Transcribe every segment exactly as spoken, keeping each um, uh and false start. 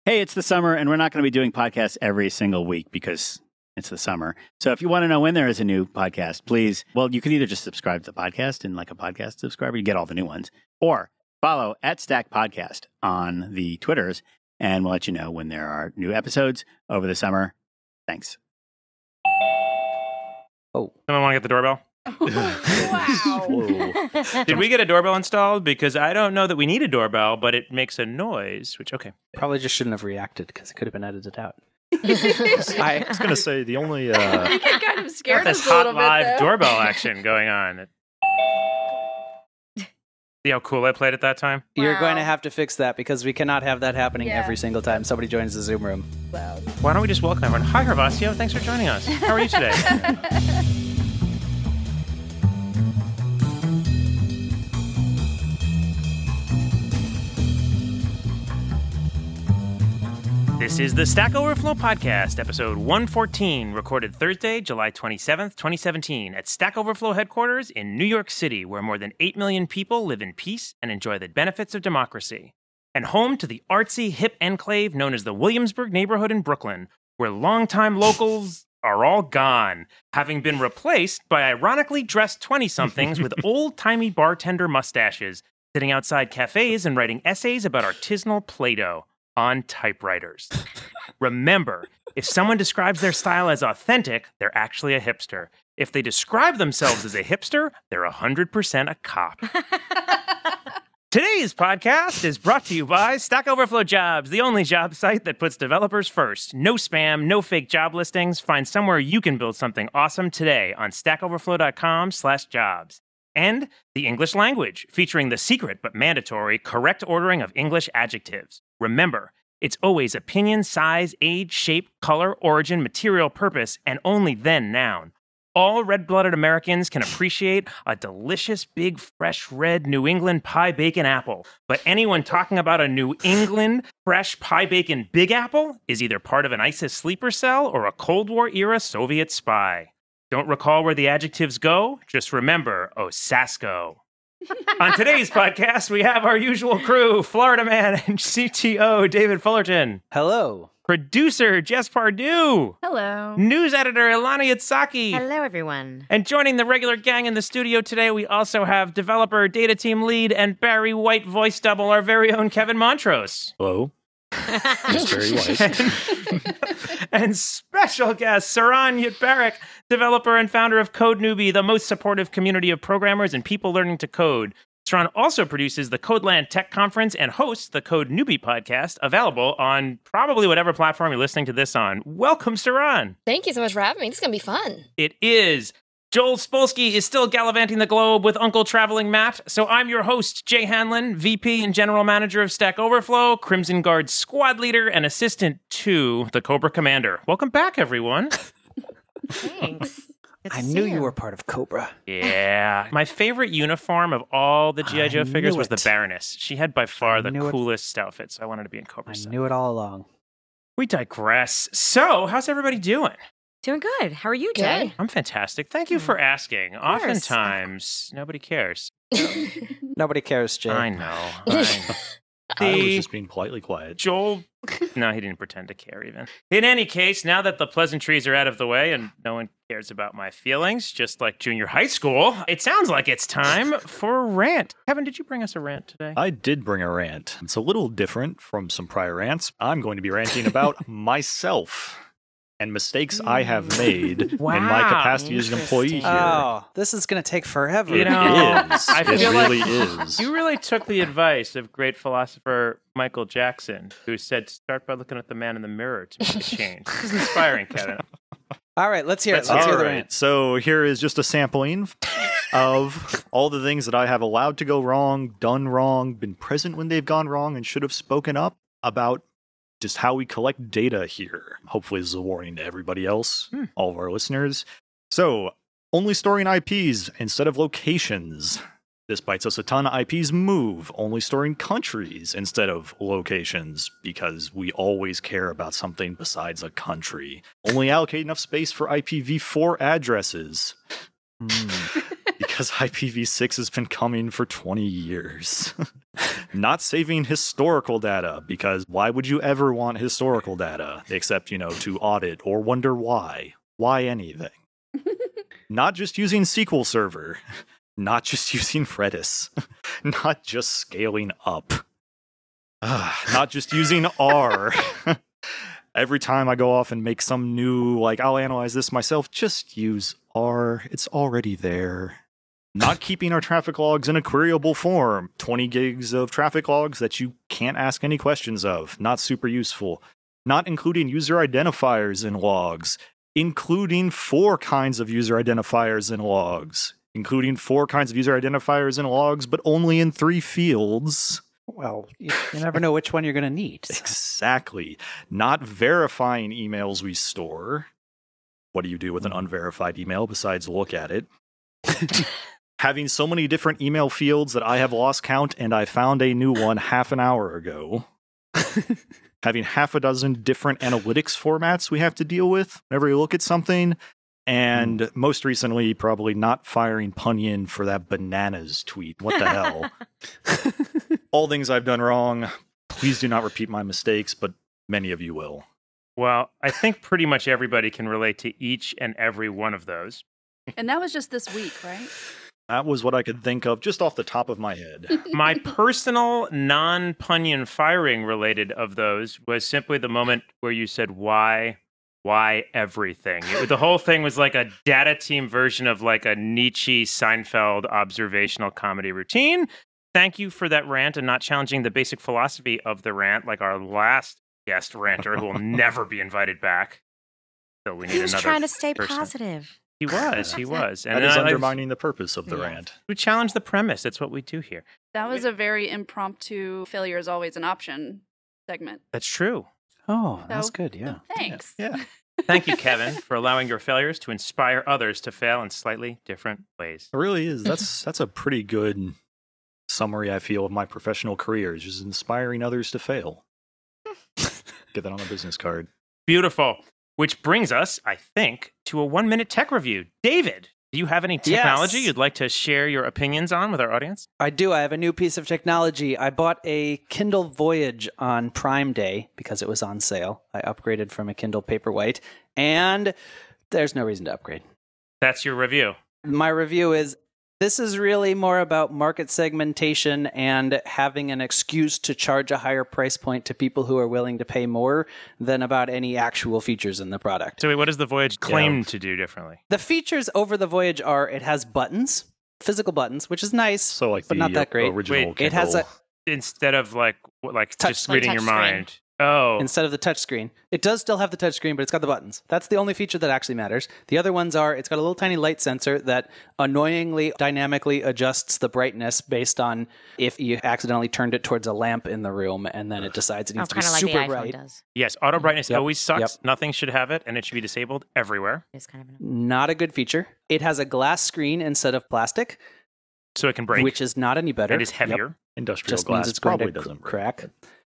Hey, it's the summer, and we're not going to be doing podcasts every single week because it's the summer. So if you want to know when there is a new podcast, please, well, you can either just subscribe to the podcast and like a podcast subscriber, you get all the new ones, or follow at Stack Podcast on the Twitters, and we'll let you know when there are new episodes over the summer. Thanks. Oh. Someone want to get the doorbell? Wow. Did we get a doorbell installed? Because I don't know that we need a doorbell, but it makes a noise, which, okay. Probably just shouldn't have reacted because it could have been edited out. I was going to say the only... Uh... I think it kind of scared This us a hot little bit, live though. doorbell action going on. See how cool I played at that time? You're Wow. going to have to fix that because we cannot have that happening Yeah. every single time somebody joins the Zoom room. Loud. Why don't we just welcome everyone? Hi, Hervasio. Thanks for joining us. How are you today? This is the Stack Overflow Podcast, episode one fourteen, recorded Thursday, July twenty-seventh, twenty seventeen, at Stack Overflow headquarters in New York City, where more than eight million people live in peace and enjoy the benefits of democracy. And home to the artsy, hip enclave known as the Williamsburg neighborhood in Brooklyn, where longtime locals are all gone, having been replaced by ironically dressed twenty-somethings with old-timey bartender mustaches, sitting outside cafes and writing essays about artisanal Play-Doh on typewriters. Remember, if someone describes their style as authentic, they're actually a hipster. If they describe themselves as a hipster, they're one hundred percent a cop. Today's podcast is brought to you by Stack Overflow Jobs, the only job site that puts developers first. No spam, no fake job listings. Find somewhere you can build something awesome today on stackoverflow.com slash jobs. And the English language, featuring the secret but mandatory correct ordering of English adjectives. Remember, it's always opinion, size, age, shape, color, origin, material, purpose, and only then noun. All red-blooded Americans can appreciate a delicious, big, fresh, red New England pie bacon apple. But anyone talking about a New England fresh pie bacon big apple is either part of an ISIS sleeper cell or a Cold War-era Soviet spy. Don't recall where the adjectives go? Just remember, Osasco. On today's podcast, we have our usual crew, Florida Man and C T O David Fullerton, Hello. producer Jess Pardue, Hello. news editor Ilana Itzaki, Hello, everyone. and joining the regular gang in the studio today, we also have developer, data team lead, and Barry White voice double, our very own Kevin Montrose. Hello. It's very white. And special guest, Saran Yitbarek, developer and founder of Code Newbie, the most supportive community of programmers and people learning to code. Saran also produces the Codeland Tech Conference and hosts the Code Newbie podcast, available on probably whatever platform you're listening to this on. Welcome, Saran. Thank you so much for having me. This is going to be fun. It is. Joel Spolsky is still gallivanting the globe with Uncle Traveling Matt, so I'm your host, Jay Hanlon, V P and General Manager of Stack Overflow, Crimson Guard Squad Leader, and Assistant to the Cobra Commander. Welcome back, everyone. Thanks. Good to I see knew you were part of Cobra. Yeah. My favorite uniform of all the G I. Joe I figures knew was the it. Baroness. She had by far I the knew it. coolest outfit, so I wanted to be in Cobra. I So. knew it all along. We digress. So, how's everybody doing? Doing good. How are you, Jay? Good. I'm fantastic. Thank you for asking. course. Oftentimes, nobody cares. Nobody cares, Jay. I know. I know. I was The- just being politely quiet. Joel, no, he didn't pretend to care even. In any case, now that the pleasantries are out of the way and no one cares about my feelings, just like junior high school, it sounds like it's time for a rant. Kevin, did you bring us a rant today? I did bring a rant. It's a little different from some prior rants. I'm going to be ranting about myself and mistakes I have made in my Wow. capacity as an employee here. Oh, this is going to take forever. You It know, is. I It feel like really is. You really took the advice of great philosopher Michael Jackson, who said, start by looking at the man in the mirror to make a change. This is inspiring, Kevin. All right, let's hear Let's it. Let's All hear the right, rant. so here is just a sampling of all the things that I have allowed to go wrong, done wrong, been present when they've gone wrong, and should have spoken up about just how we collect data here. Hopefully this is a warning to everybody else, Hmm. all of our listeners. So, only storing I Ps instead of locations. This bites us a ton. I Ps move, only storing countries instead of locations, because we always care about something besides a country. Only allocate enough space for I P v four addresses. Hmm. Because I P v six has been coming for twenty years. Not saving historical data, because why would you ever want historical data? Except, you know, to audit or wonder why. Why anything? Not just using S Q L Server. Not just using Redis. Not just scaling up. Uh, not just using R. Every time I go off and make some new, like, I'll analyze this myself, just use R. It's already there. Not keeping our traffic logs in a queryable form. twenty gigs of traffic logs that you can't ask any questions of. Not super useful. Not including user identifiers in logs. Including four kinds of user identifiers in logs. Including four kinds of user identifiers in logs, but only in three fields. Well, you, you never know which one you're going to need. So. Exactly. Not verifying emails we store. What do you do with an unverified email besides look at it? Having so many different email fields that I have lost count and I found a new one half an hour ago. Having half a dozen different analytics formats we have to deal with whenever you look at something. And mm. most recently, probably not firing Punyan for that bananas tweet. What the hell? All things I've done wrong. Please do not repeat my mistakes, but many of you will. Well, I think pretty much everybody can relate to each and every one of those. And that was just this week, right? That was what I could think of just off the top of my head. My personal non-Punyan firing related of those was simply the moment where you said, why, why everything? It, the whole thing was like a data team version of like a Nietzsche Seinfeld observational comedy routine. Thank you for that rant and not challenging the basic philosophy of the rant like our last guest ranter who will never be invited back. So we need he was another trying to stay person. positive. He was, he was. And that is I- undermining the purpose of the Yes. rant. We challenge the premise. That's what we do here. That was a very impromptu failure is always an option segment. That's true. Oh, that's So- good, yeah. Thanks. Yeah. Thank you, Kevin, for allowing your failures to inspire others to fail in slightly different ways. It really is. That's that's a pretty good summary, I feel, of my professional career, is just inspiring others to fail. Get that on a business card. Beautiful. Which brings us, I think, to a one-minute tech review. David, do you have any technology Yes. you'd like to share your opinions on with our audience? I do. I have a new piece of technology. I bought a Kindle Voyage on Prime Day because it was on sale. I upgraded from a Kindle Paperwhite, and there's no reason to upgrade. That's your review. My review is, this is really more about market segmentation and having an excuse to charge a higher price point to people who are willing to pay more than about any actual features in the product. So wait, what does the Voyage claim to do differently? The features over the Voyage are, it has buttons, physical buttons, which is nice, So like but the not that great. original Wait, it has Kindle. Instead of like, what, like Touch- just like reading your touchscreen. mind. Oh, Instead of the touchscreen. It does still have the touchscreen, but it's got the buttons. That's the only feature that actually matters. The other ones are, it's got a little tiny light sensor that annoyingly dynamically adjusts the brightness based on if you accidentally turned it towards a lamp in the room, and then it decides it Oh, needs to be kind of like the super iPhone bright. does. yes. Auto brightness Yep, always sucks. yep. Nothing should have it, and it should be disabled everywhere. It's kind of an... Not a good feature. It has a glass screen instead of plastic, So it can break. which is not any better. and is Yep. heavier. Industrial Just glass means it's going probably to doesn't cr- break. crack.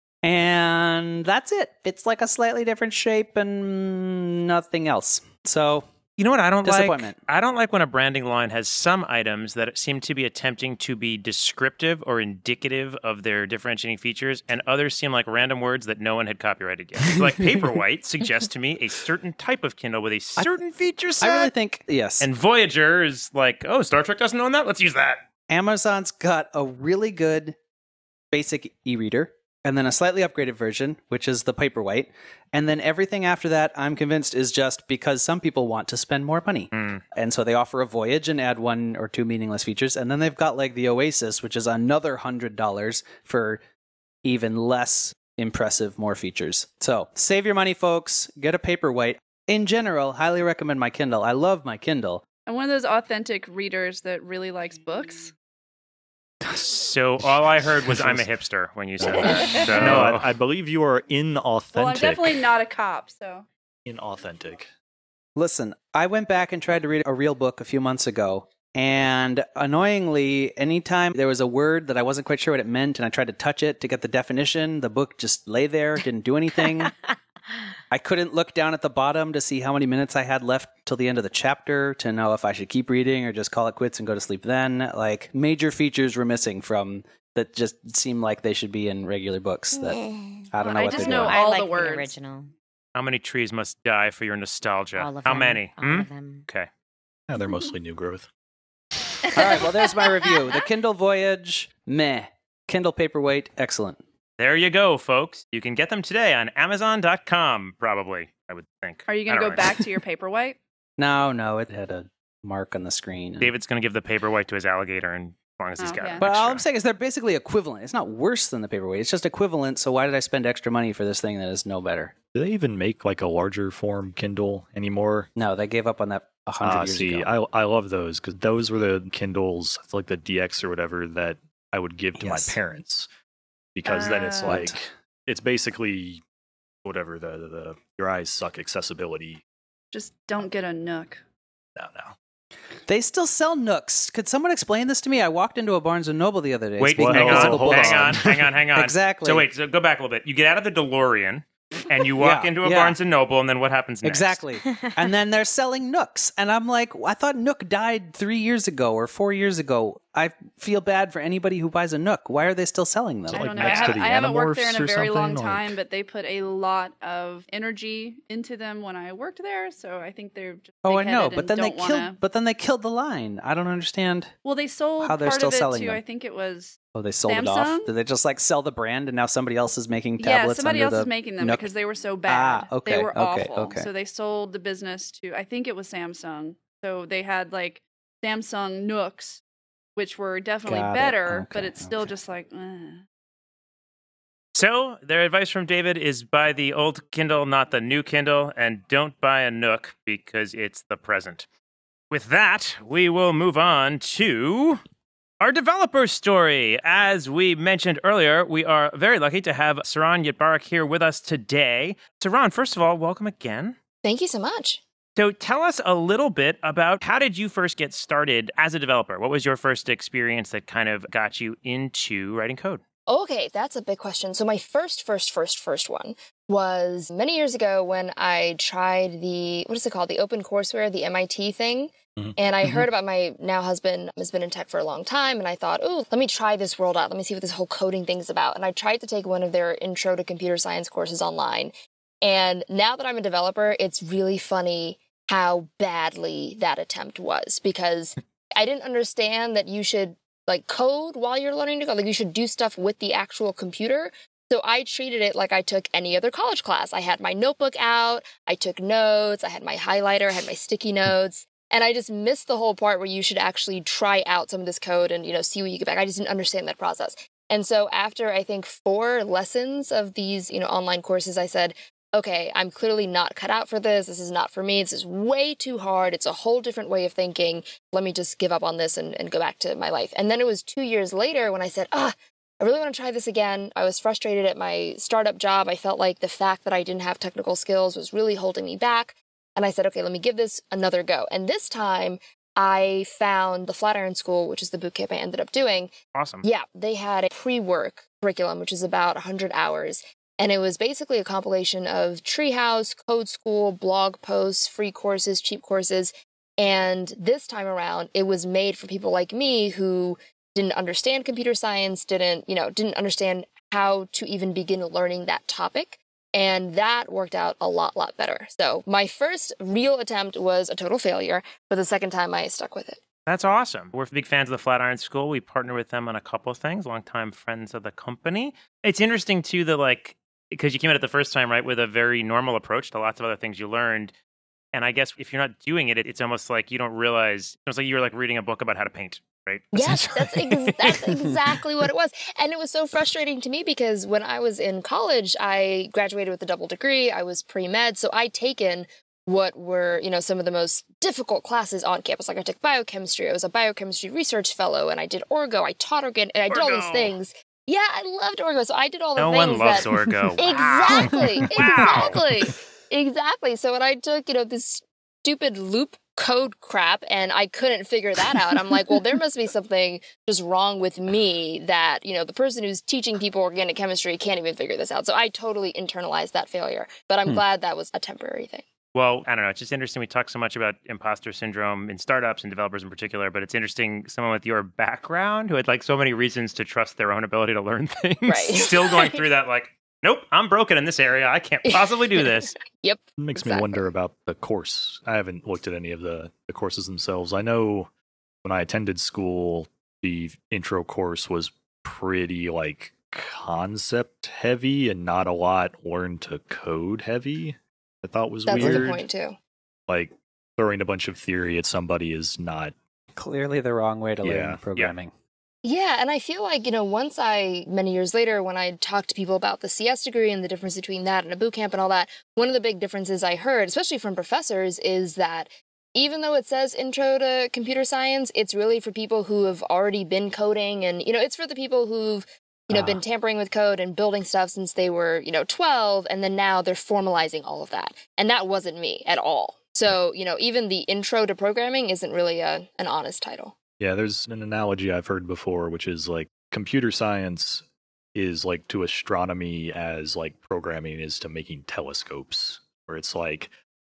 And that's it. It's like a slightly different shape and nothing else. So, You know what I don't like? Disappointment. I don't like when a branding line has some items that seem to be attempting to be descriptive or indicative of their differentiating features, and others seem like random words that no one had copyrighted yet. Like Paperwhite suggests to me a certain type of Kindle with a certain feature set. I really think, yes. and Voyager is like, oh, Star Trek doesn't own that? Let's use that. Amazon's got a really good basic e-reader, and then a slightly upgraded version, which is the Paperwhite. And then everything after that, I'm convinced, is just because some people want to spend more money. Mm. And so they offer a Voyage and add one or two meaningless features. And then they've got like the Oasis, which is another one hundred dollars for even less impressive, more features. So save your money, folks. Get a Paperwhite. In general, highly recommend my Kindle. I love my Kindle. I'm one of those authentic readers that really likes books. So all I heard was I'm a hipster when you said that. So. No, I, I believe you are inauthentic. Well, I'm definitely not a cop, so. inauthentic. Listen, I went back and tried to read a real book a few months ago, and annoyingly, anytime there was a word that I wasn't quite sure what it meant and I tried to touch it to get the definition, the book just lay there, didn't do anything. I couldn't look down at the bottom to see how many minutes I had left till the end of the chapter to know if I should keep reading or just call it quits and go to sleep then. Like, major features were missing from that just seem like they should be in regular books that I don't know I what just they're know doing. I all like the words. original. How many trees must die for your nostalgia? All of How them. many? All Hmm? of them. Okay. Yeah, they're mostly new growth. All right, well, there's my review. The Kindle Voyage, meh. Kindle Paperweight, excellent. There you go, folks. You can get them today on Amazon dot com, probably, I would think. Are you I going to don't go know. back to your paperweight? No, no, it had a mark on the screen. David's going to give the paperweight to his alligator, and as long as he's Oh, got yeah. it. But all I'm saying is they're basically equivalent. It's not worse than the Paperweight. It's just equivalent, so why did I spend extra money for this thing that is no better? Do they even make like a larger form Kindle anymore? No, they gave up on that a hundred Ah, years see, ago. I I love those because those were the Kindles, like the D X or whatever, that I would give to Yes. my parents because then it's Uh, like it's basically whatever the, the the your eyes suck accessibility. Just don't get a Nook. No, no. They still sell Nooks. Could someone explain this to me? I walked into a Barnes and Noble the other day. Wait, speaking hang of on, physical hold books. hang on. on, hang on, hang on. Exactly. So wait, so go back a little bit. You get out of the DeLorean, and you walk Yeah, into a yeah. Barnes and Noble, and then what happens next? Exactly. And then they're selling Nooks. And I'm like, I thought Nook died three years ago or four years ago. I feel bad for anybody who buys a Nook. Why are they still selling them? So, I like, don't know. I, next to have, the I haven't worked there in Animorphs a or very long something, like- time, but they put a lot of energy into them when I worked there. So I think they're just Oh, I know, big-headed but and then they don't killed. wanna- But then they killed the line. I don't understand Well, they sold how they're part still of it selling to. them. I think it was. Oh, they sold it off. Samsung? Did they just like sell the brand and now somebody else is making Yeah, tablets? somebody under else the is making them Nook? because they were so bad. Ah, okay, They were okay, awful. okay. So they sold the business to. I think it was Samsung. So they had like Samsung Nooks, which were definitely Got it. better, but Okay, it's still okay. just like. eh. So their advice from David is buy the old Kindle, not the new Kindle, and don't buy a Nook because it's the present. With that, we will move on to our developer story. As we mentioned earlier, we are very lucky to have Saran Yitbarek here with us today. Saran, first of all, welcome again. Thank you so much. So tell us a little bit about how did you first get started as a developer? What was your first experience that kind of got you into writing code? Okay, that's a big question. So my first, first, first, first one was many years ago when I tried the, what is it called? The OpenCourseware, the M I T thing. Mhm. And I Mhm. heard about my now husband has been in tech for a long time. And I thought, oh, let me try this world out. Let me see what this whole coding thing's about. And I tried to take one of their intro to computer science courses online. And now that I'm a developer, it's really funny how badly that attempt was because I didn't understand that you should like code while you're learning to code. Like you should do stuff with the actual computer. So I treated it like I took any other college class. I had my notebook out, I took notes, I had my highlighter, I had my sticky notes, and I just missed the whole part where you should actually try out some of this code and, you know, see what you get back. I just didn't understand that process. And so after I think four lessons of these, you know, online courses, I said, okay, I'm clearly not cut out for this. This is not for me. This is way too hard. It's a whole different way of thinking. Let me just give up on this and, and go back to my life. And then it was two years later when I said, ah, I really want to try this again. I was frustrated at my startup job. I felt like the fact that I didn't have technical skills was really holding me back. And I said, okay, let me give this another go. And this time I found the Flatiron School, which is the bootcamp I ended up doing. Awesome. Yeah, they had a pre-work curriculum, which is about one hundred hours. And it was basically a compilation of Treehouse, Code School, blog posts, free courses, cheap courses. And this time around, it was made for people like me who didn't understand computer science, didn't, you know, didn't understand how to even begin learning that topic. And that worked out a lot, lot better. So my first real attempt was a total failure, but the second time I stuck with it. That's awesome. We're big fans of the Flatiron School. We partner with them on a couple of things, longtime friends of the company. It's interesting, too, that, like, because you came at it the first time, right, with a very normal approach to lots of other things you learned. And I guess if you're not doing it, it's almost like you don't realize, it's like you're like reading a book about how to paint, right? Yes, that's, ex- that's exactly what it was. And it was so frustrating to me because when I was in college, I graduated with a double degree. I was pre-med. So I'd taken what were, you know, some of the most difficult classes on campus. Like I took biochemistry. I was a biochemistry research fellow and I did Orgo. I taught Orgo and I did all these Orgo. things. Yeah, I loved Orgo. So I did all the No things one loves that... Orgo. Exactly. Wow. Exactly. Exactly. So when I took, you know, this stupid loop code crap and I couldn't figure that out. I'm like, well, there must be something just wrong with me that, you know, the person who's teaching people organic chemistry can't even figure this out. So I totally internalized that failure, but I'm Hmm. glad that was a temporary thing. Well, I don't know. It's just interesting. We talk so much about imposter syndrome in startups and developers in particular, but it's interesting someone with your background who had like so many reasons to trust their own ability to learn things, Right. still going through that like, nope, I'm broken in this area. I can't possibly do this. Yep. It makes Exactly. me wonder about the course. I haven't looked at any of the, the courses themselves. I know when I attended school, the intro course was pretty like concept heavy and not a lot learn to code heavy. I thought was That's a weird. good point too. Like throwing a bunch of theory at somebody is not. Clearly the wrong way to Yeah, learn yeah. programming. Yeah, and I feel like, you know, once I, many years later, when I talked to people about the C S degree and the difference between that and a boot camp and all that, one of the big differences I heard, especially from professors, is that even though it says intro to computer science, it's really for people who have already been coding and, you know, it's for the people who've, you know, Ah. been tampering with code and building stuff since they were, you know, twelve, and then now they're formalizing all of that. And that wasn't me at all. So, you know, even the intro to programming isn't really a, an honest title. Yeah, there's an analogy I've heard before, which is like computer science is like to astronomy as like programming is to making telescopes, where it's like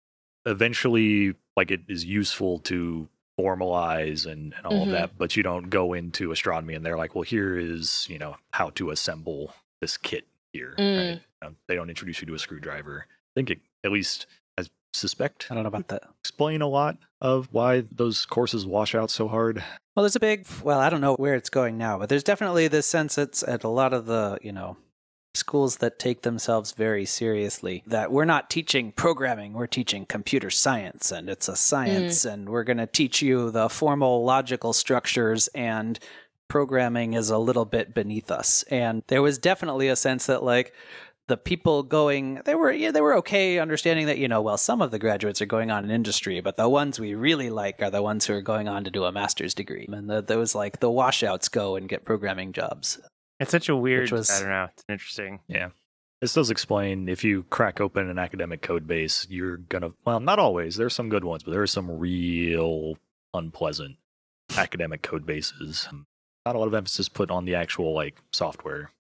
eventually like it is useful to formalize and, and all Mhm. of that, but you don't go into astronomy and they're like, well, here is, you know, how to assemble this kit here. Mm. Right? Um, they don't introduce you to a screwdriver. I think it, at least I suspect, I don't know about that. explain a lot of why those courses wash out so hard. Well, there's a big, well, I don't know where it's going now, but there's definitely this sense it's at a lot of the, you know, schools that take themselves very seriously that we're not teaching programming, we're teaching computer science, and it's a science, and we're going to teach you the formal logical structures, and programming is a little bit beneath us. And there was definitely a sense that, like, the people going, they were yeah, they were okay understanding that, you know, well, some of the graduates are going on in industry, but the ones we really like are the ones who are going on to do a master's degree. And the, there was like the washouts go and get programming jobs. It's such a weird, Which was- I don't know. It's interesting. Yeah. This does explain if you crack open an academic code base, you're going to, well, not always. There's some good ones, but there are some real unpleasant academic code bases. Not a lot of emphasis put on the actual like software.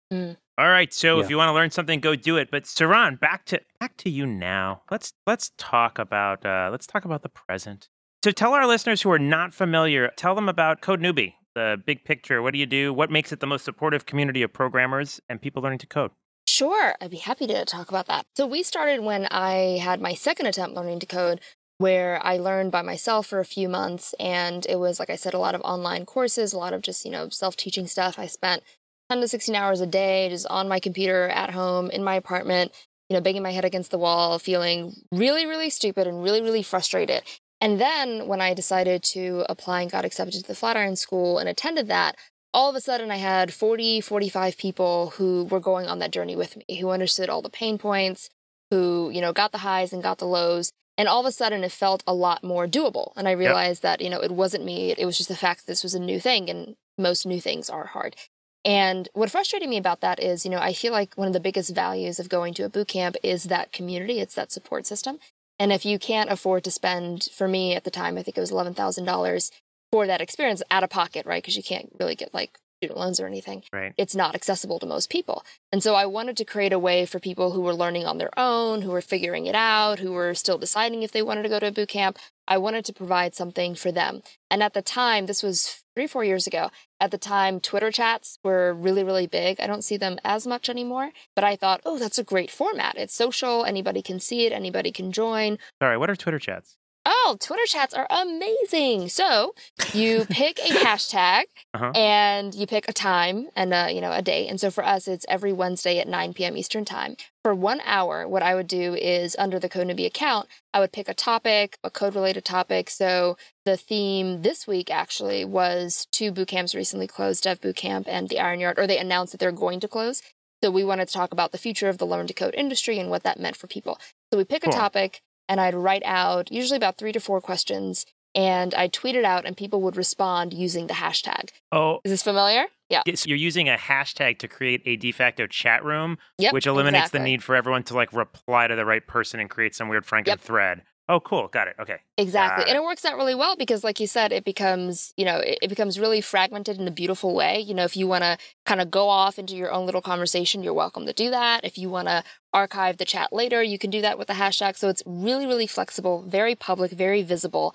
All right, so Yeah. if you want to learn something, go do it. But Saran, back to back to you now. Let's let's talk about uh, let's talk about the present. So tell our listeners who are not familiar, tell them about Code Newbie, the big picture. What do you do? What makes it the most supportive community of programmers and people learning to code? Sure, I'd be happy to talk about that. So we started when I had my second attempt learning to code, where I learned by myself for a few months, and it was, like I said, a lot of online courses, a lot of just, you know, self-teaching stuff. I spent ten to sixteen hours a day just on my computer at home in my apartment, you know, banging my head against the wall, feeling really, really stupid and really, really frustrated. And then when I decided to apply and got accepted to the Flatiron School and attended that, all of a sudden I had forty, forty-five people who were going on that journey with me, who understood all the pain points, who, you know, got the highs and got the lows. And all of a sudden it felt a lot more doable. And I realized that, you know, it wasn't me. It was just the fact that this was a new thing, and most new things are hard. And what frustrated me about that is, you know, I feel like one of the biggest values of going to a boot camp is that community. It's that support system. And if you can't afford to spend, for me at the time, I think it was eleven thousand dollars for that experience out of pocket, right? Because you can't really get like student loans or anything. Right. It's not accessible to most people. And so I wanted to create a way for people who were learning on their own, who were figuring it out, who were still deciding if they wanted to go to a boot camp. I wanted to provide something for them. And at the time, this was three, four years ago, at the time, Twitter chats were really, really big. I don't see them as much anymore, but I thought, oh, that's a great format. It's social. Anybody can see it. Anybody can join. Sorry, what are Twitter chats? Oh, Twitter chats are amazing. So you pick a hashtag Uh-huh. and you pick a time and a, you know, a date. And so for us, it's every Wednesday at nine p.m. Eastern time. For one hour, what I would do is under the Code Newbie account, I would pick a topic, a code-related topic. So the theme this week actually was two boot camps recently closed, Dev Boot Camp and the Iron Yard, or they announced that they're going to close. So we wanted to talk about the future of the learn to code industry and what that meant for people. So we pick a Cool. topic, and I'd write out usually about three to four questions, and I'd tweet it out, and people would respond using the hashtag. Oh, Is this familiar? Yeah. yes, you're using a hashtag to create a de facto chat room, Yep. which eliminates exactly. the need for everyone to like reply to the right person and create some weird Franken Yep. thread. Oh, cool. Got it. Okay. Exactly. Got And it. it works out really well because, like you said, it becomes, you know, it, it becomes really fragmented in a beautiful way. You know, if you want to kind of go off into your own little conversation, you're welcome to do that. If you want to archive the chat later, you can do that with the hashtag. So it's really, really flexible, very public, very visible.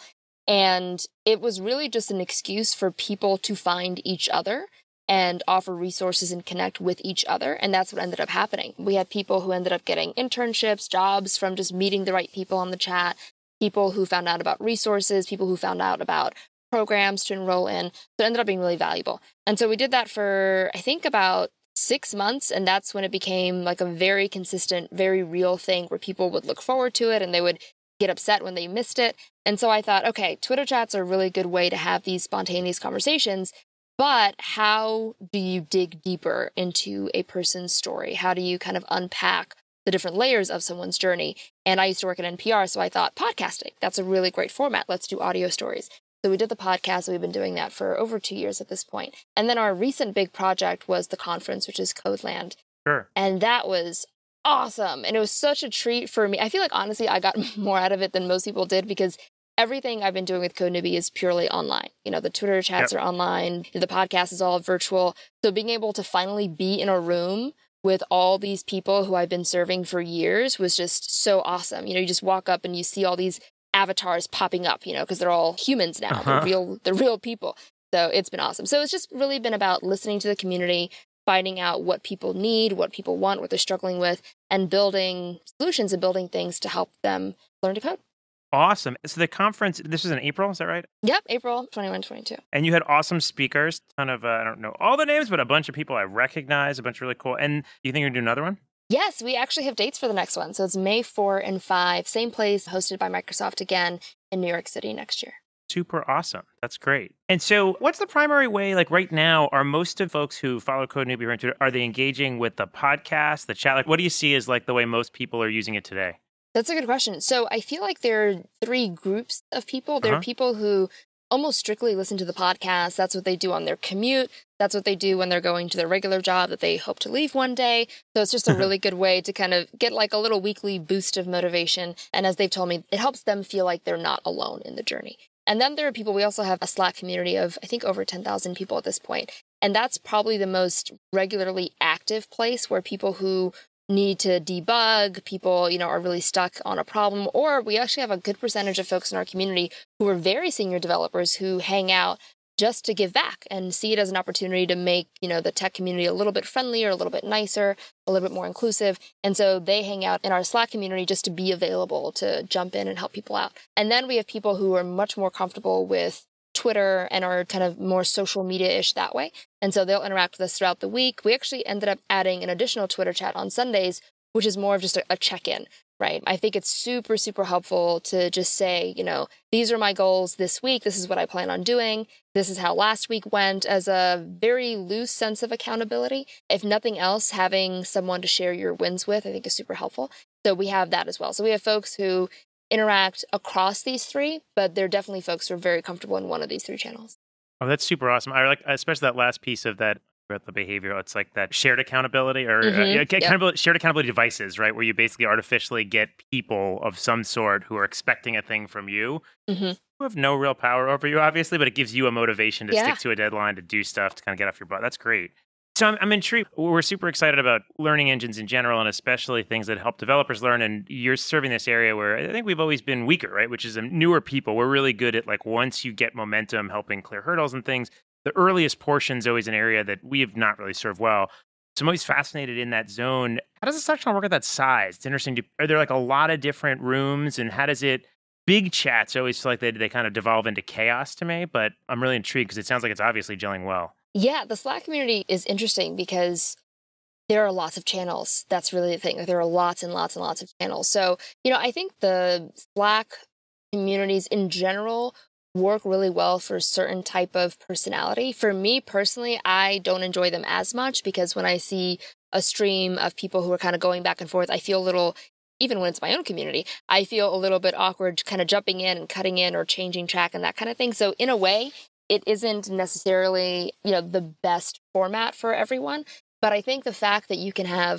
And it was really just an excuse for people to find each other and offer resources and connect with each other. And that's what ended up happening. We had people who ended up getting internships, jobs from just meeting the right people on the chat, people who found out about resources, people who found out about programs to enroll in. So it ended up being really valuable. And so we did that for, I think, about six months. And that's when it became like a very consistent, very real thing where people would look forward to it and they would get upset when they missed it. And so I thought, okay, Twitter chats are a really good way to have these spontaneous conversations. But how do you dig deeper into a person's story? How do you kind of unpack the different layers of someone's journey? And I used to work at N P R, so I thought podcasting, that's a really great format. Let's do audio stories. So we did the podcast, and we've been doing that for over two years at this point. And then our recent big project was the conference, which is Codeland. Sure. And that was awesome. And it was such a treat for me. I feel like, honestly, I got more out of it than most people did because everything I've been doing with Code Newbie is purely online. You know, the Twitter chats Yep. are online. The podcast is all virtual. So being able to finally be in a room with all these people who I've been serving for years was just so awesome. You know, you just walk up and you see all these avatars popping up, you know, because they're all humans now. Uh-huh. They're real, they're real people. So it's been awesome. So it's just really been about listening to the community, finding out what people need, what people want, what they're struggling with, and building solutions and building things to help them learn to code. Awesome. So the conference, this was in April, is that right? Yep, April twenty-one, twenty-two. And you had awesome speakers, ton of, uh, I don't know all the names, but a bunch of people I recognize, a bunch of really cool. And do you think you're going to do another one? Yes, we actually have dates for the next one. So it's May fourth and fifth, same place, hosted by Microsoft again in New York City next year. Super awesome. That's great. And so what's the primary way, like right now, are most of folks who follow Code Newbie on Twitter, are they engaging with the podcast, the chat? Like, what do you see as like the way most people are using it today? That's a good question. So I feel like there are three groups of people. There Uh-huh. are people who almost strictly listen to the podcast. That's what they do on their commute. That's what they do when they're going to their regular job that they hope to leave one day. So it's just a really good way to kind of get like a little weekly boost of motivation. And as they've told me, it helps them feel like they're not alone in the journey. And then there are people, we also have a Slack community of, I think, over ten thousand people at this point. And that's probably the most regularly active place where people who need to debug, people, you know, are really stuck on a problem, or we actually have a good percentage of folks in our community who are very senior developers who hang out just to give back and see it as an opportunity to make, you know, the tech community a little bit friendlier, a little bit nicer, a little bit more inclusive. And so they hang out in our Slack community just to be available to jump in and help people out. And then we have people who are much more comfortable with Twitter and are kind of more social media-ish that way. And so they'll interact with us throughout the week. We actually ended up adding an additional Twitter chat on Sundays, which is more of just a, a check-in, right? I think it's super, super helpful to just say, you know, these are my goals this week. This is what I plan on doing. This is how last week went, as a very loose sense of accountability. If nothing else, having someone to share your wins with, I think is super helpful. So we have that as well. So we have folks who interact across these three, but they're definitely folks who are very comfortable in one of these three channels. Oh, that's super awesome. I like, especially that last piece of that about the behavior. It's like that shared accountability or Mhm, uh, yep. accountability, shared accountability devices, right? Where you basically artificially get people of some sort who are expecting a thing from you, Mhm. who have no real power over you, obviously, but it gives you a motivation to Yeah. stick to a deadline, to do stuff, to kind of get off your butt. That's great. So I'm, I'm intrigued. We're super excited about learning engines in general, and especially things that help developers learn. And you're serving this area where I think we've always been weaker, right? Which is um, newer people. We're really good at, like, once you get momentum, helping clear hurdles and things. The earliest portion is always an area that we have not really served well. So I'm always fascinated in that zone. How does a section work at that size? It's interesting. To, are there like a lot of different rooms, and how does it? Big chats always feel like they they kind of devolve into chaos to me, but I'm really intrigued because it sounds like it's obviously gelling well. Yeah, the Slack community is interesting because there are lots of channels. That's really the thing. There are lots and lots and lots of channels. So, you know, I think the Slack communities in general work really well for a certain type of personality. For me personally, I don't enjoy them as much because when I see a stream of people who are kind of going back and forth, I feel a little, even when it's my own community, I feel a little bit awkward kind of jumping in and cutting in or changing track and that kind of thing. So in a way, it isn't necessarily, you know, the best format for everyone. But I think the fact that you can have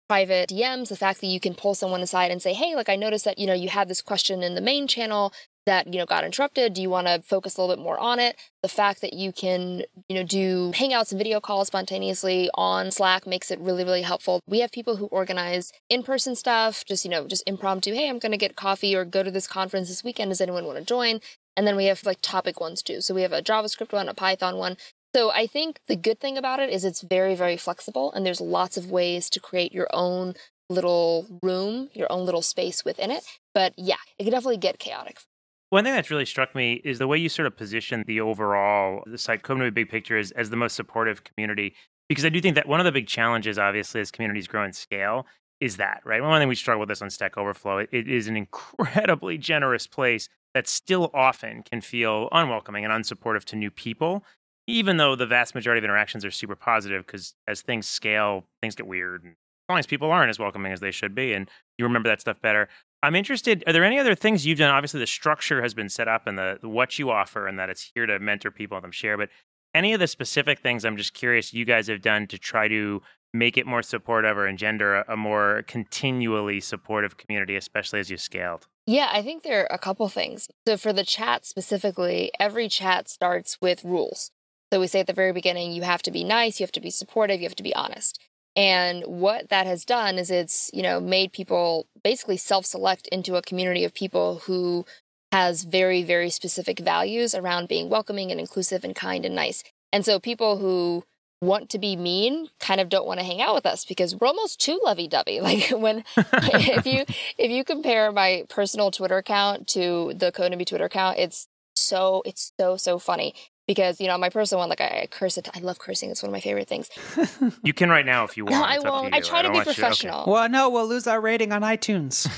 private D Ms, the fact that you can pull someone aside and say, hey, like I noticed that, you know, you had this question in the main channel that, you know, got interrupted. Do you want to focus a little bit more on it? The fact that you can, you know, do hangouts and video calls spontaneously on Slack makes it really, really helpful. We have people who organize in-person stuff, just, you know, just impromptu. Hey, I'm going to get coffee or go to this conference this weekend. Does anyone want to join? And then we have like topic ones too. So we have a JavaScript one, a Python one. So I think the good thing about it is it's very, very flexible, and there's lots of ways to create your own little room, your own little space within it. But yeah, it can definitely get chaotic. One thing that's really struck me is the way you sort of position the overall, the site Community Big Picture as, as the most supportive community. Because I do think that one of the big challenges, obviously, as communities grow in scale, is that, right? One thing we struggle with this on Stack Overflow, it, it is an incredibly generous place that still often can feel unwelcoming and unsupportive to new people, even though the vast majority of interactions are super positive, because as things scale, things get weird. And as long as people aren't as welcoming as they should be, and you remember that stuff better. I'm interested, are there any other things you've done? Obviously, the structure has been set up and the what you offer and that it's here to mentor people and them share. But any of the specific things I'm just curious you guys have done to try to make it more supportive or engender a, a more continually supportive community, especially as you scaled? Yeah, I think there are a couple things. So for the chat specifically, every chat starts with rules. So we say at the very beginning, you have to be nice, you have to be supportive, you have to be honest. And what that has done is it's, you know, made people basically self-select into a community of people who has very, very specific values around being welcoming and inclusive and kind and nice. And so people who want to be mean kind of don't want to hang out with us because we're almost too lovey-dovey. Like when, if you if you compare my personal Twitter account to the Codemy Twitter account, it's so, it's so, so funny. Because, you know, my personal one, like, I, I curse it. I love cursing. It's one of my favorite things. You can right now if you want. No, I It's up to won't. you. I try to don't be want you- professional. okay. Well, no, we'll lose our rating on iTunes.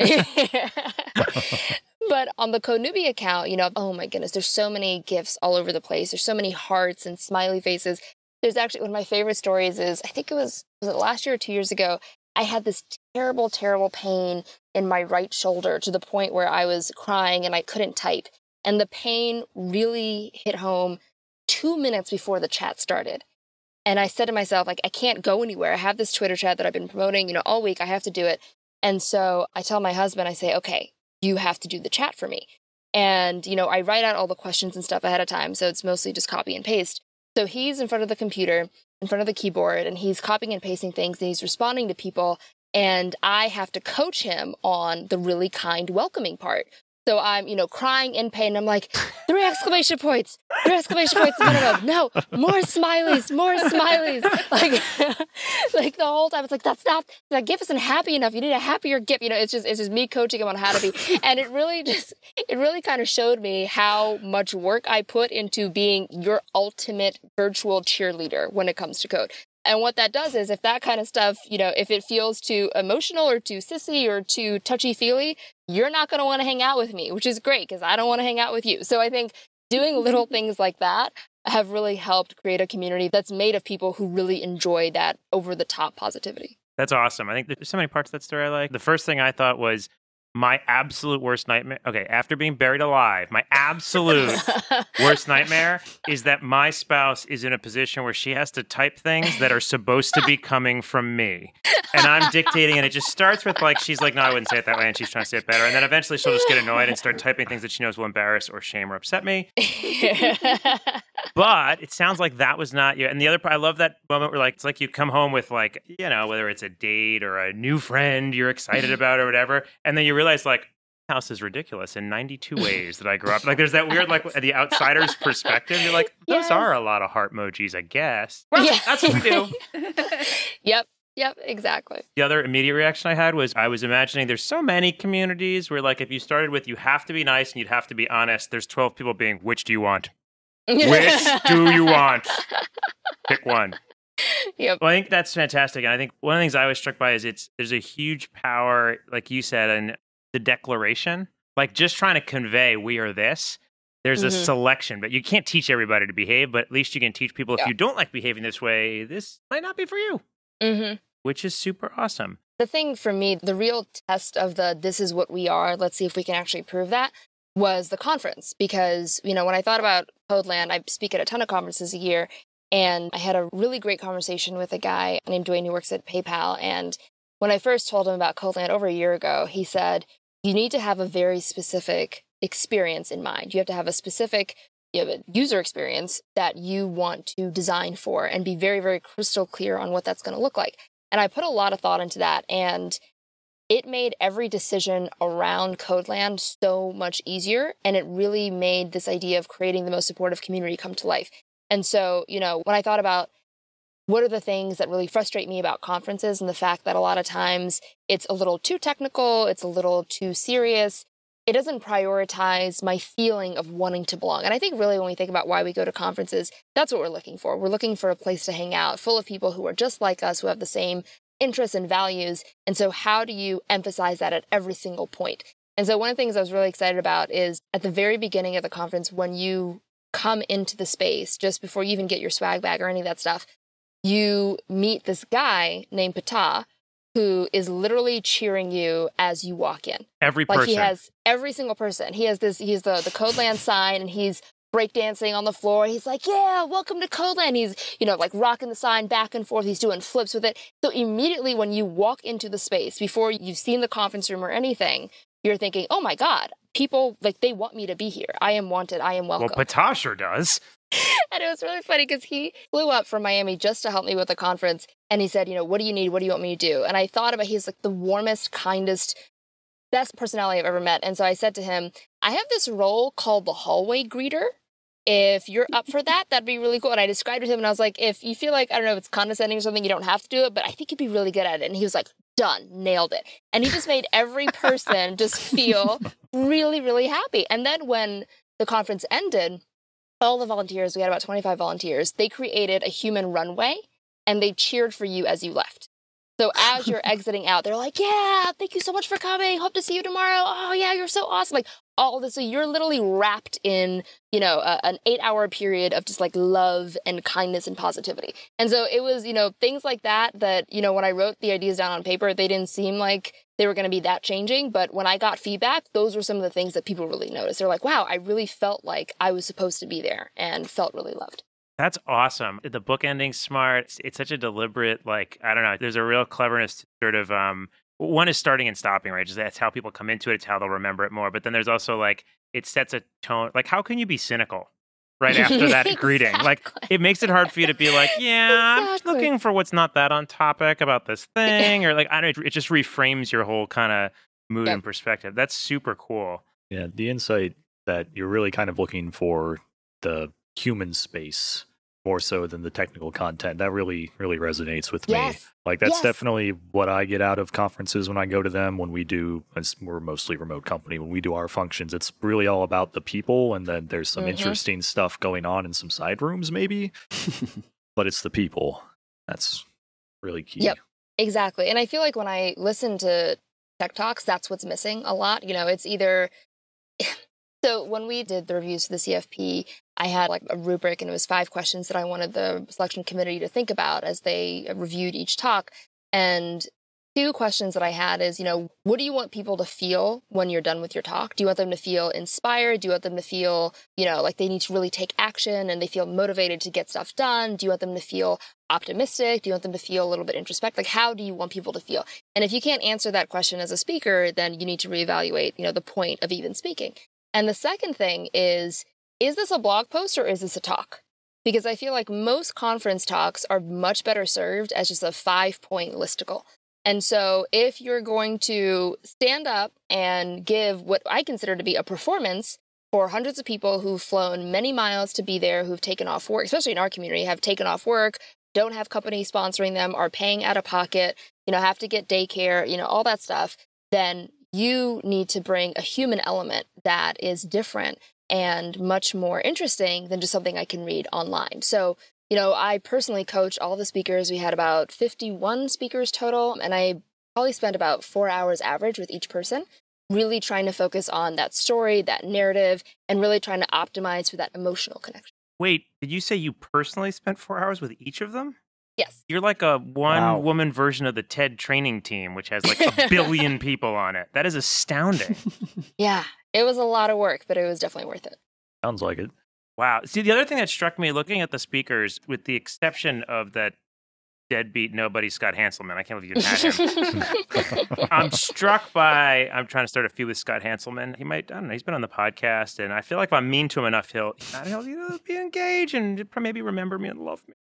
But on the Codemy account, you know, oh my goodness, there's so many GIFs all over the place. There's so many hearts and smiley faces. There's actually one of my favorite stories is, I think it was, was it last year or two years ago, I had this terrible, terrible pain in my right shoulder to the point where I was crying and I couldn't type. And the pain really hit home two minutes before the chat started. And I said to myself, like, I can't go anywhere. I have this Twitter chat that I've been promoting, you know, all week. I have to do it. And so I tell my husband, I say, okay, you have to do the chat for me. And, you know, I write out all the questions and stuff ahead of time. So it's mostly just copy and paste. So he's in front of the computer, in front of the keyboard, and he's copying and pasting things, and he's responding to people. And I have to coach him on the really kind, welcoming part. So I'm, you know, crying in pain. I'm like, three exclamation points, three exclamation points minimum. No, more smileys, more smileys. Like, like the whole time, it's like, that's not, that GIF isn't happy enough. You need a happier GIF. You know, it's just, it's just me coaching him on how to be. And it really just, it really kind of showed me how much work I put into being your ultimate virtual cheerleader when it comes to code. And what that does is if that kind of stuff, you know, if it feels too emotional or too sissy or too touchy-feely, you're not going to want to hang out with me, which is great because I don't want to hang out with you. So I think doing little things like that have really helped create a community that's made of people who really enjoy that over-the-top positivity. That's awesome. I think there's so many parts of that story I like. The first thing I thought was my absolute worst nightmare. Okay, after being buried alive, my absolute worst nightmare is that my spouse is in a position where she has to type things that are supposed to be coming from me. And I'm dictating, and it just starts with like, she's like, no, I wouldn't say it that way, and she's trying to say it better. And then eventually she'll just get annoyed and start typing things that she knows will embarrass or shame or upset me. But it sounds like that was not you. And the other part, I love that moment where like, it's like you come home with like, you know, whether it's a date or a new friend you're excited about or whatever. And then you realize like, house is ridiculous in ninety-two ways that I grew up. Like there's that weird, like the outsider's perspective. You're like, those Yes. are a lot of heart emojis, I guess. Well, Yeah. that's what we do. Yep. Yep, exactly. The other immediate reaction I had was I was imagining there's so many communities where like if you started with you have to be nice and you'd have to be honest, there's twelve people being, which do you want? Which do you want? Pick one. Yep. Well, I think that's fantastic. And I think one of the things I was struck by is it's there's a huge power, like you said, in the declaration. Like just trying to convey we are this. There's a Mhm. selection, but you can't teach everybody to behave, but at least you can teach people if Yeah. you don't like behaving this way, this might not be for you, Mm-hmm. which is super awesome. The thing for me, the real test of the this is what we are, let's see if we can actually prove that, was the conference. Because, you know, when I thought about Codeland, I speak at a ton of conferences a year, and I had a really great conversation with a guy named Dwayne who works at PayPal, and when I first told him about Codeland over a year ago, he said, you need to have a very specific experience in mind. You have to have a specific you have a user experience that you want to design for and be very, very crystal clear on what that's going to look like. And I put a lot of thought into that, and it made every decision around Codeland so much easier, and it really made this idea of creating the most supportive community come to life. And so, you know, when I thought about what are the things that really frustrate me about conferences and the fact that a lot of times it's a little too technical, it's a little too serious, it doesn't prioritize my feeling of wanting to belong. And I think really when we think about why we go to conferences, that's what we're looking for. We're looking for a place to hang out, full of people who are just like us, who have the same interests and values. And so how do you emphasize that at every single point? And so one of the things I was really excited about is at the very beginning of the conference, when you come into the space, just before you even get your swag bag or any of that stuff, you meet this guy named Ptah, who is literally cheering you as you walk in. Every like person. He has every single person. He has this, he's the, the Codeland sign, and he's breakdancing on the floor. He's like, yeah, welcome to Codeland. He's, you know, like rocking the sign back and forth. He's doing flips with it. So immediately when you walk into the space, before you've seen the conference room or anything, you're thinking, oh my God, people, like, they want me to be here. I am wanted. I am welcome. Well, Ptah sure does. And it was really funny because he flew up from Miami just to help me with the conference. And he said, you know, what do you need? What do you want me to do? And I thought about, he's like the warmest, kindest, best personality I've ever met. And so I said to him, I have this role called the hallway greeter. If you're up for that, that'd be really cool. And I described it to him, and I was like, if you feel like, I don't know if it's condescending or something, you don't have to do it, but I think you'd be really good at it. And he was like, done, nailed it. And he just made every person just feel really, really happy. And then when the conference ended, all the volunteers, we had about twenty-five volunteers, they created a human runway, and they cheered for you as you left. So as you're exiting out, they're like, yeah, thank you so much for coming. Hope to see you tomorrow. Oh, yeah, you're so awesome. Like, all this. So you're literally wrapped in, you know, a, an eight hour period of just like love and kindness and positivity. And so it was, you know, things like that, that, you know, when I wrote the ideas down on paper, they didn't seem like they were going to be that changing. But when I got feedback, those were some of the things that people really noticed. They're like, wow, I really felt like I was supposed to be there and felt really loved. That's awesome. The book ending's smart. It's, it's such a deliberate, like, I don't know, there's a real cleverness to sort of, um, one is starting and stopping, right? Just that's how people come into it. It's how they'll remember it more. But then there's also like, it sets a tone. Like, how can you be cynical right after that Exactly. greeting? Like, it makes it hard for you to be like, yeah, I'm just Exactly. looking for what's not that on topic about this thing. Or like, I don't know, it just reframes your whole kind of mood Yep. and perspective. That's super cool. Yeah, the insight that you're really kind of looking for the human space more so than the technical content. That really, really resonates with me. Yes. Like, that's Yes. definitely what I get out of conferences when I go to them. When we do, it's, we're mostly a remote company. When we do our functions, it's really all about the people, and then there's some Mhm. interesting stuff going on in some side rooms, maybe. But it's the people. That's really key. Yep. Exactly. And I feel like when I listen to tech talks, that's what's missing a lot. You know, it's either so when we did the reviews for the C F P, I had like a rubric, and it was five questions that I wanted the selection committee to think about as they reviewed each talk. And two questions that I had is, you know, what do you want people to feel when you're done with your talk? Do you want them to feel inspired? Do you want them to feel, you know, like they need to really take action and they feel motivated to get stuff done? Do you want them to feel optimistic? Do you want them to feel a little bit introspective? Like, how do you want people to feel? And if you can't answer that question as a speaker, then you need to reevaluate, you know, the point of even speaking. And the second thing is, is this a blog post or is this a talk? Because I feel like most conference talks are much better served as just a five-point listicle. And so if you're going to stand up and give what I consider to be a performance for hundreds of people who've flown many miles to be there, who've taken off work, especially in our community, have taken off work, don't have companies sponsoring them, are paying out of pocket, you know, have to get daycare, you know, all that stuff, then you need to bring a human element that is different and much more interesting than just something I can read online. So, you know, I personally coach all the speakers. We had about fifty-one speakers total, and I probably spent about four hours average with each person, really trying to focus on that story, that narrative, and really trying to optimize for that emotional connection. Wait, did you say you personally spent four hours with each of them? Yes. You're like a Wow. one-woman version of the TED training team, which has like a billion people on it. That is astounding. Yeah, it was a lot of work, but it was definitely worth it. Sounds like it. Wow. See, the other thing that struck me looking at the speakers, with the exception of that deadbeat nobody Scott Hanselman. I can't believe you had him. I'm struck by, I'm trying to start a feud with Scott Hanselman. He might, I don't know, he's been on the podcast, and I feel like if I'm mean to him enough, he'll, he'll, he'll be engaged and maybe remember me and love me.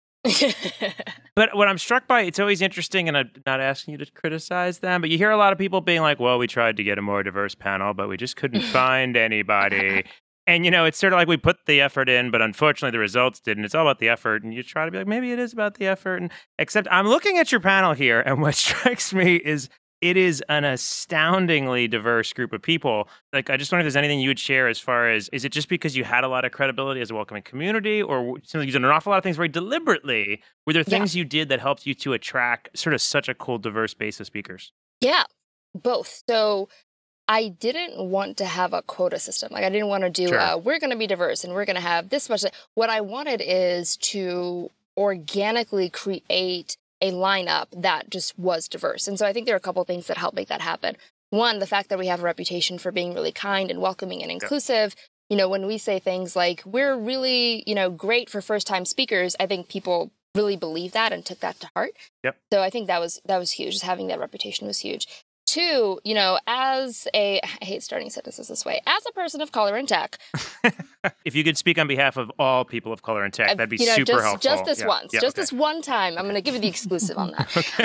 But what I'm struck by, it's always interesting, and I'm not asking you to criticize them, but you hear a lot of people being like, well, we tried to get a more diverse panel, but we just couldn't find anybody. And, you know, it's sort of like we put the effort in, but unfortunately the results didn't. It's all about the effort. And you try to be like, maybe it is about the effort. And except I'm looking at your panel here, and what strikes me is it is an astoundingly diverse group of people. Like, I just wonder if there's anything you would share as far as, is it just because you had a lot of credibility as a welcoming community, or it seems like you've done an awful lot of things very deliberately? Were there things yeah. you did that helped you to attract sort of such a cool, diverse base of speakers? Yeah, both. So I didn't want to have a quota system. Like, I didn't want to do, sure. uh, we're going to be diverse and we're going to have this much. What I wanted is to organically create a lineup that just was diverse. And so I think there are a couple of things that help make that happen. One, the fact that we have a reputation for being really kind and welcoming and inclusive. Yeah. You know, when we say things like, we're really, you know, great for first-time speakers, I think people really believe that and took that to heart. Yep. So I think that was that was huge. Just having that reputation was huge. Two, you know, as a, I hate starting sentences this way, as a person of color in tech. If you could speak on behalf of all people of color in tech, that'd be you know, super just, helpful. Just this yeah. once, yeah, just okay. this one time, I'm going to give you the exclusive on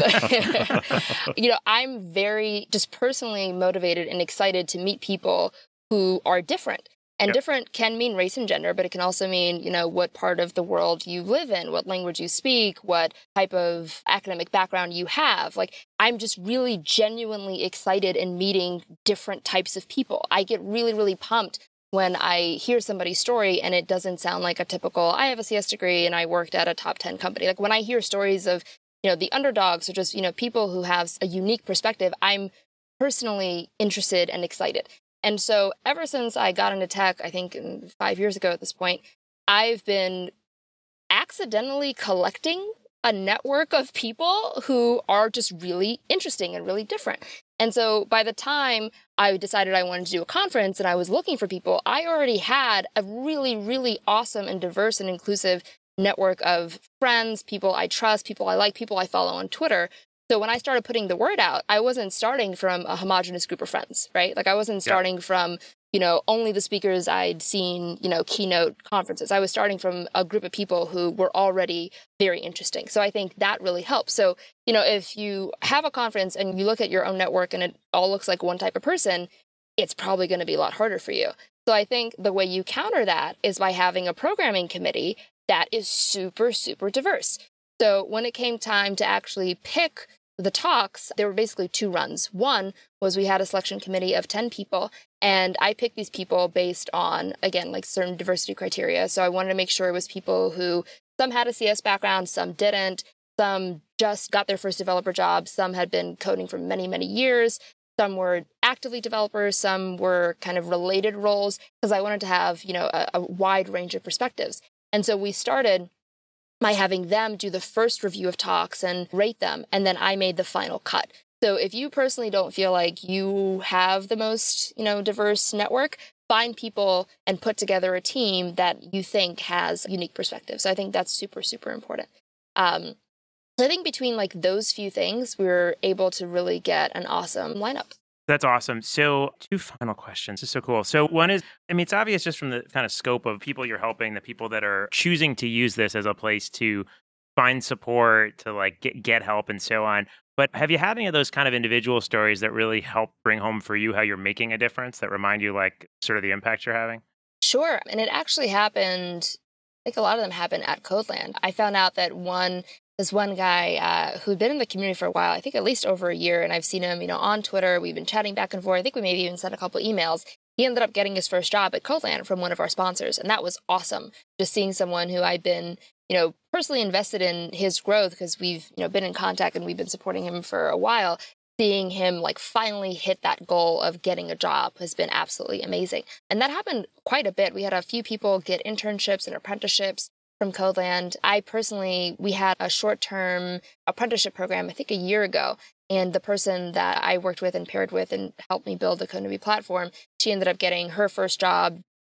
that. You know, I'm very just personally motivated and excited to meet people who are different. And yep. different can mean race and gender, but it can also mean, you know, what part of the world you live in, what language you speak, what type of academic background you have. Like, I'm just really genuinely excited in meeting different types of people. I get really, really pumped when I hear somebody's story and it doesn't sound like a typical, I have a C S degree and I worked at a top ten company. Like, when I hear stories of, you know, the underdogs or just, you know, people who have a unique perspective, I'm personally interested and excited. And so ever since I got into tech, I think five years ago at this point, I've been accidentally collecting a network of people who are just really interesting and really different. And so by the time I decided I wanted to do a conference and I was looking for people, I already had a really, really awesome and diverse and inclusive network of friends, people I trust, people I like, people I follow on Twitter. So when I started putting the word out, I wasn't starting from a homogenous group of friends, right? Like, I wasn't starting yeah. from, you know, only the speakers I'd seen, you know, keynote conferences. I was starting from a group of people who were already very interesting. So I think that really helps. So, you know, if you have a conference and you look at your own network and it all looks like one type of person, it's probably going to be a lot harder for you. So I think the way you counter that is by having a programming committee that is super, super diverse. So when it came time to actually pick the talks, there were basically two runs. One was we had a selection committee of ten people, and I picked these people based on, again, like certain diversity criteria. So I wanted to make sure it was people who, some had a C S background, some didn't, some just got their first developer job, some had been coding for many, many years, some were actively developers, some were kind of related roles, because I wanted to have, you know, a, a wide range of perspectives. And so we started by having them do the first review of talks and rate them, and then I made the final cut. So if you personally don't feel like you have the most, you know, diverse network, find people and put together a team that you think has unique perspectives. So I think that's super, super important. Um, so I think between like those few things, we were able to really get an awesome lineup. That's awesome. So two final questions. This is so cool. So one is, I mean, it's obvious just from the kind of scope of people you're helping, the people that are choosing to use this as a place to find support, to like get, get help and so on. But have you had any of those kind of individual stories that really help bring home for you how you're making a difference, that remind you like sort of the impact you're having? Sure. And it actually happened, I think a lot of them happened at Codeland. I found out that one This one guy uh, who'd been in the community for a while, I think at least over a year, and I've seen him, you know, on Twitter. We've been chatting back and forth. I think we maybe even sent a couple emails. He ended up getting his first job at Codeland from one of our sponsors, and that was awesome. Just seeing someone who I'd been, you know, personally invested in his growth because we've, you know, been in contact and we've been supporting him for a while. Seeing him like finally hit that goal of getting a job has been absolutely amazing. And that happened quite a bit. We had a few people get internships and apprenticeships from Codeland. I personally, we had a short-term apprenticeship program, I think a year ago, and the person that I worked with and paired with and helped me build the Codemy platform, she ended up getting her first job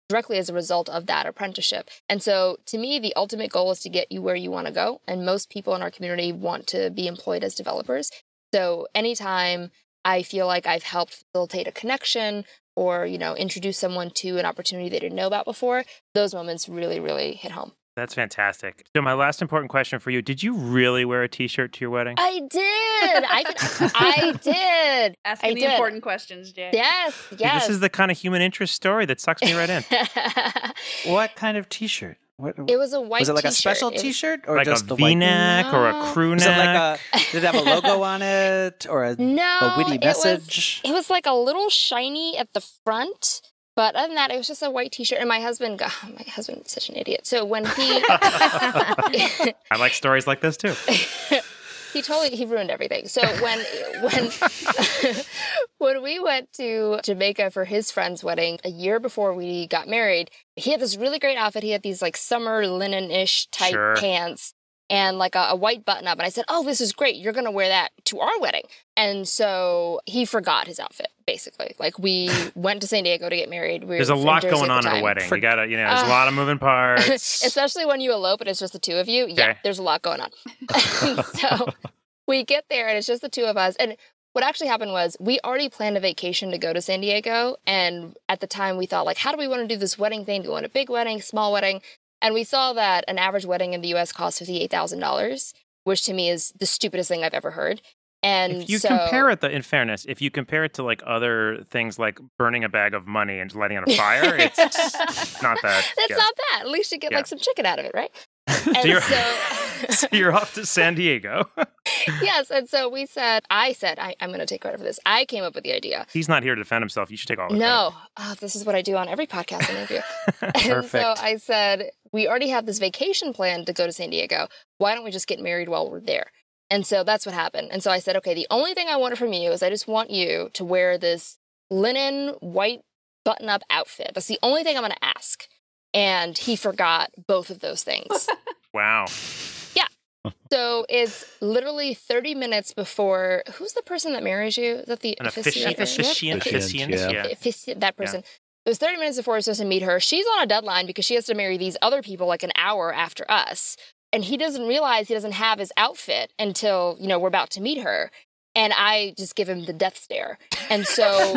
directly as a result of that apprenticeship. And so to me, the ultimate goal is to get you where you want to go. And most people in our community want to be employed as developers. So anytime I feel like I've helped facilitate a connection or, you know, introduce someone to an opportunity they didn't know about before, those moments really, really hit home. That's fantastic. So my last important question for you, did you really wear a t-shirt to your wedding? I did. I did. I did. Asking I the did. important questions, Jay. Yes, See, yes. This is the kind of human interest story that sucks me right in. What kind of t-shirt? What, It was a white was it like a t-shirt. special It was- t-shirt or Like just a the white? V-neck or a No. crew Was it like neck? a? Did it have a logo on it or a, No, a witty it was- message? It was like a little shiny at the front, but other than that, it was just a white t-shirt. And my husband, God, my husband is such an idiot. So when he, I like stories like this too. he totally he ruined everything. So when when when we went to Jamaica for his friend's wedding a year before we got married, he had this really great outfit. He had these like summer linen-ish type Sure. pants and like a, a white button-up. And I said, "Oh, this is great. You're gonna wear that to our wedding." And so he forgot his outfit. Basically, like we went to San Diego to get married. We were There's a in lot Jersey going at on the at a time. wedding. For- You gotta, you know, there's a Uh, lot of moving parts. Especially when you elope and it's just the two of you. Yeah, Okay. there's a lot going on. So we get there and it's just the two of us. And what actually happened was we already planned a vacation to go to San Diego. And at the time we thought, like, how do we want to do this wedding thing? Do we want a big wedding, small wedding? And we saw that an average wedding in the U S costs fifty-eight thousand dollars, which to me is the stupidest thing I've ever heard. And If you so, compare it, the, in fairness, if you compare it to like other things like burning a bag of money and lighting on a fire, it's not that. That's yeah. not bad. At least you get Yeah. like some chicken out of it, right? So And you're, so, so you're off to San Diego. yes. And so we said, I said, I, I'm going to take credit for this. I came up with the idea. He's not here to defend himself. You should take all the No, oh, this is what I do on every podcast interview. credit. And so Perfect. I said, we already have this vacation planned to go to San Diego. Why don't we just get married while we're there? And so that's what happened. And so I said, okay, the only thing I wanted from you is I just want you to wear this linen white button-up outfit. That's the only thing I'm going to ask. And he forgot both of those things. Wow. So it's literally thirty minutes before. Who's the person that marries you? Is that the An officiant? officiant, officiant, Officiant, officiant, yeah. yeah. Offici- that person. It was thirty minutes before I was supposed to meet her. She's on a deadline because she has to marry these other people like an hour after us. And he doesn't realize he doesn't have his outfit until, you know, we're about to meet her. And I just give him the death stare. And so,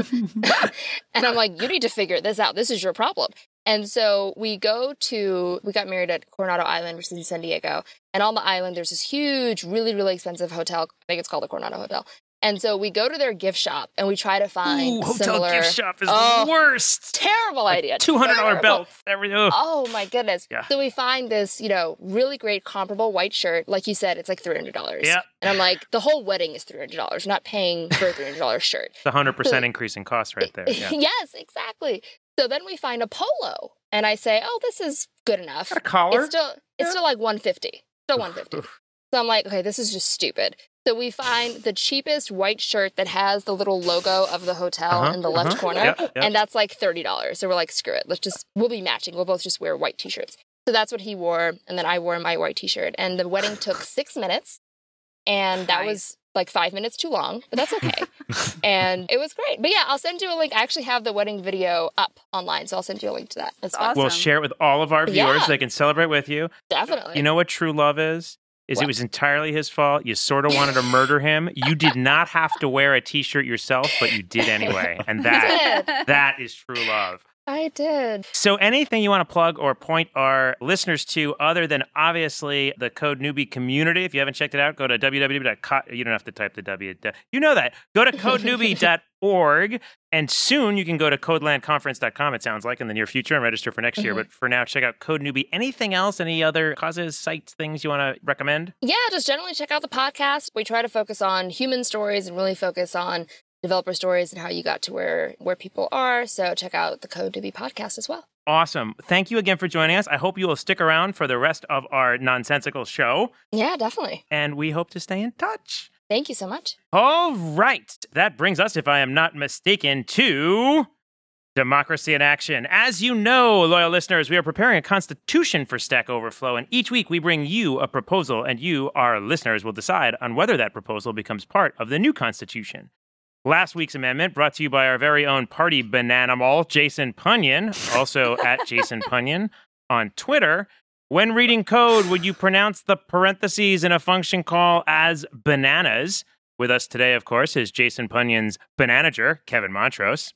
and I'm like, you need to figure this out. This is your problem. And so we go to, we got married at Coronado Island, which is in San Diego. And on the island, there's this huge, really, really expensive hotel. I think it's called the Coronado Hotel. And so we go to their gift shop and we try to find Ooh, hotel similar, gift shop is Oh, the worst. terrible idea. Two hundred dollar Terrible. belt. Every oh. Oh my goodness. Yeah. So we find this, you know, really great comparable white shirt. Like you said, it's like three hundred dollars. Yeah. And I'm like, the whole wedding is three hundred dollars. Not paying for a three hundred dollars shirt. It's a hundred percent increase in cost right there. Yeah. Yes, exactly. So then we find a polo and I say, oh, this is good enough. A collar. It's still, it's still like one hundred fifty dollars. Still one hundred fifty dollars. So I'm like, okay, this is just stupid. So we find the cheapest white shirt that has the little logo of the hotel Uh-huh, in the left uh-huh. corner. Yep, yep. And that's like thirty dollars. So we're like, screw it. Let's just, we'll be matching. We'll both just wear white t-shirts. So that's what he wore. And then I wore my white t-shirt. And the wedding took six minutes. And that Nice. was like five minutes too long, but that's okay. And it was great. But yeah, I'll send you a link. I actually have the wedding video up online. So I'll send you a link to that. That's fine. awesome. We'll share it with all of our viewers Yeah. so they can celebrate with you. Definitely. You know what true love is? Is What? it was entirely his fault. You sort of wanted to murder him. You did not have to wear a t-shirt yourself, but you did anyway. And that I did. that is true love. I did. So anything you want to plug or point our listeners to other than obviously the Code Newbie community? If you haven't checked it out, go to w w w dot co- You don't have to type the W. You know that. Go to code newbie dot org and soon you can go to codeland conference dot com, it sounds like, in the near future and register for next year. Mhm. But for now, check out Code Newbie. Anything else? Any other causes, sites, things you want to recommend? Yeah, just generally check out the podcast. We try to focus on human stories and really focus on developer stories and how you got to where where people are. So check out the Code Newbie podcast as well. Awesome. Thank you again for joining us. I hope you will stick around for the rest of our nonsensical show, Yeah, definitely. and we hope to stay in touch. Thank you so much. All right. That brings us, if I am not mistaken, to Democracy in Action. As you know, loyal listeners, we are preparing a constitution for Stack Overflow, and each week we bring you a proposal, and you, our listeners, will decide on whether that proposal becomes part of the new constitution. Last week's amendment brought to you by our very own party bananimal, Jason Punyon, also at Jason Punyon on Twitter. When reading code, would you pronounce the parentheses in a function call as bananas? With us today, of course, is Jason Punyon's bananager, Kevin Montrose.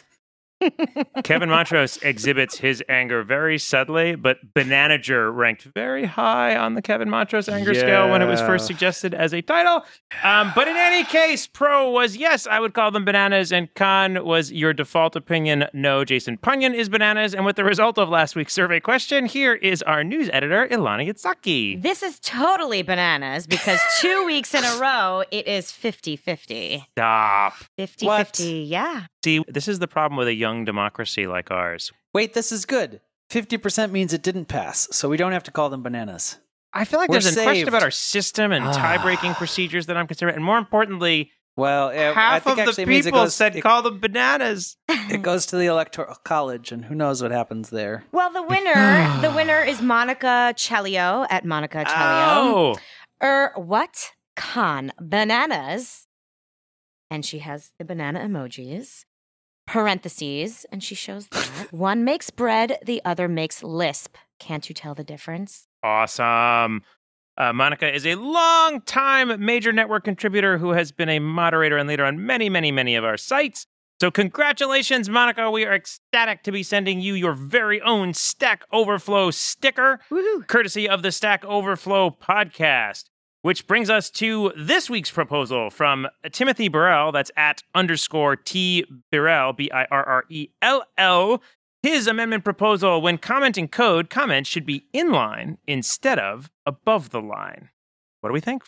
Kevin Montrose exhibits his anger very subtly, but Bananager ranked very high on the Kevin Montrose anger yeah. scale when it was first suggested as a title. Um, but in any case, Pro was yes, I would call them bananas, and Con was your default opinion. No, Jason Punyon is bananas. And with the result of last week's survey question, here is our news editor, Ilana Itzhaki. This is totally bananas because two weeks in a row, it is fifty-fifty. Stop. fifty-fifty, yeah. See, this is the problem with a young democracy like ours. Wait, this is good. fifty percent means it didn't pass, so we don't have to call them bananas. I feel like We're there's a question saved. about our system and Ah. tie-breaking procedures that I'm concerned, and more importantly, Well, uh, I half think of the actually it means it people goes, said it, call them bananas. it goes to the electoral college, and who knows what happens there. Well, the winner, the winner is Monica Chelio at Monica Chelio. Oh, Er, what? Con bananas. And she has the banana emojis. Parentheses, and she shows that. One makes bread, the other makes lisp. Can't you tell the difference? awesome. Uh, Monica is a long-time major network contributor who has been a moderator and leader on many, many, many of our sites. So congratulations, Monica. We are ecstatic to be sending you your very own Stack Overflow sticker, Woohoo! courtesy of the Stack Overflow podcast. Which brings us to this week's proposal from Timothy Burrell. That's at underscore T Birrell, B I R R E L L. His amendment proposal: when commenting code, comments should be inline instead of above the line. What do we think?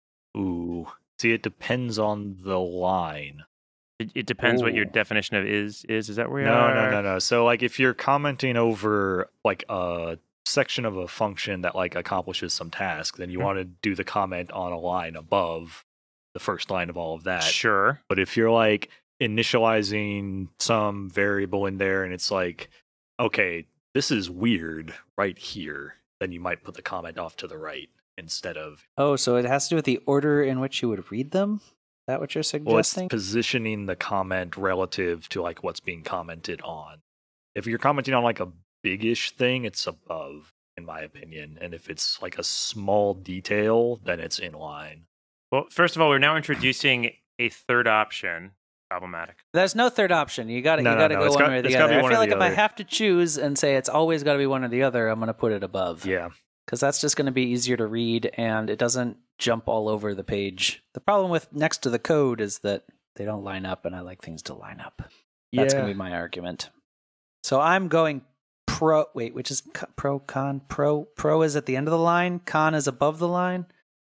Ooh. See, it depends on the line. It, it depends what your Ooh. definition of is is. Is that where we No, are? no, no, no. So, like, if you're commenting over, like, a section of a function that, like, accomplishes some task, then you Mhm. want to do the comment on a line above the first line of all of that. Sure. But if you're, like, initializing some variable in there and it's like, okay, this is weird right here, then you might put the comment off to the right instead of, Oh, so it has to do with the order in which you would read them? Is that what you're well, it's suggesting? positioning the comment relative to, like, what's being commented on. If you're commenting on, like, a big-ish thing, it's above, in my opinion. And if it's, like, a small detail, then it's in line. Well, first of all, we're now introducing a third option. Problematic. There's no third option. You got to No, you no, got to no, go it's one got- way or the it's gotta other. be I one feel or like the if I other. have to choose and say it's always got to be one or the other, I'm going to put it above. Yeah. Because that's just going to be easier to read and it doesn't jump all over the page. The problem with next to the code is that they don't line up, and I like things to line up. That's going to be my argument. So I'm going pro. Wait, which is co- pro, con? Pro Pro is at the end of the line. Con is above the line.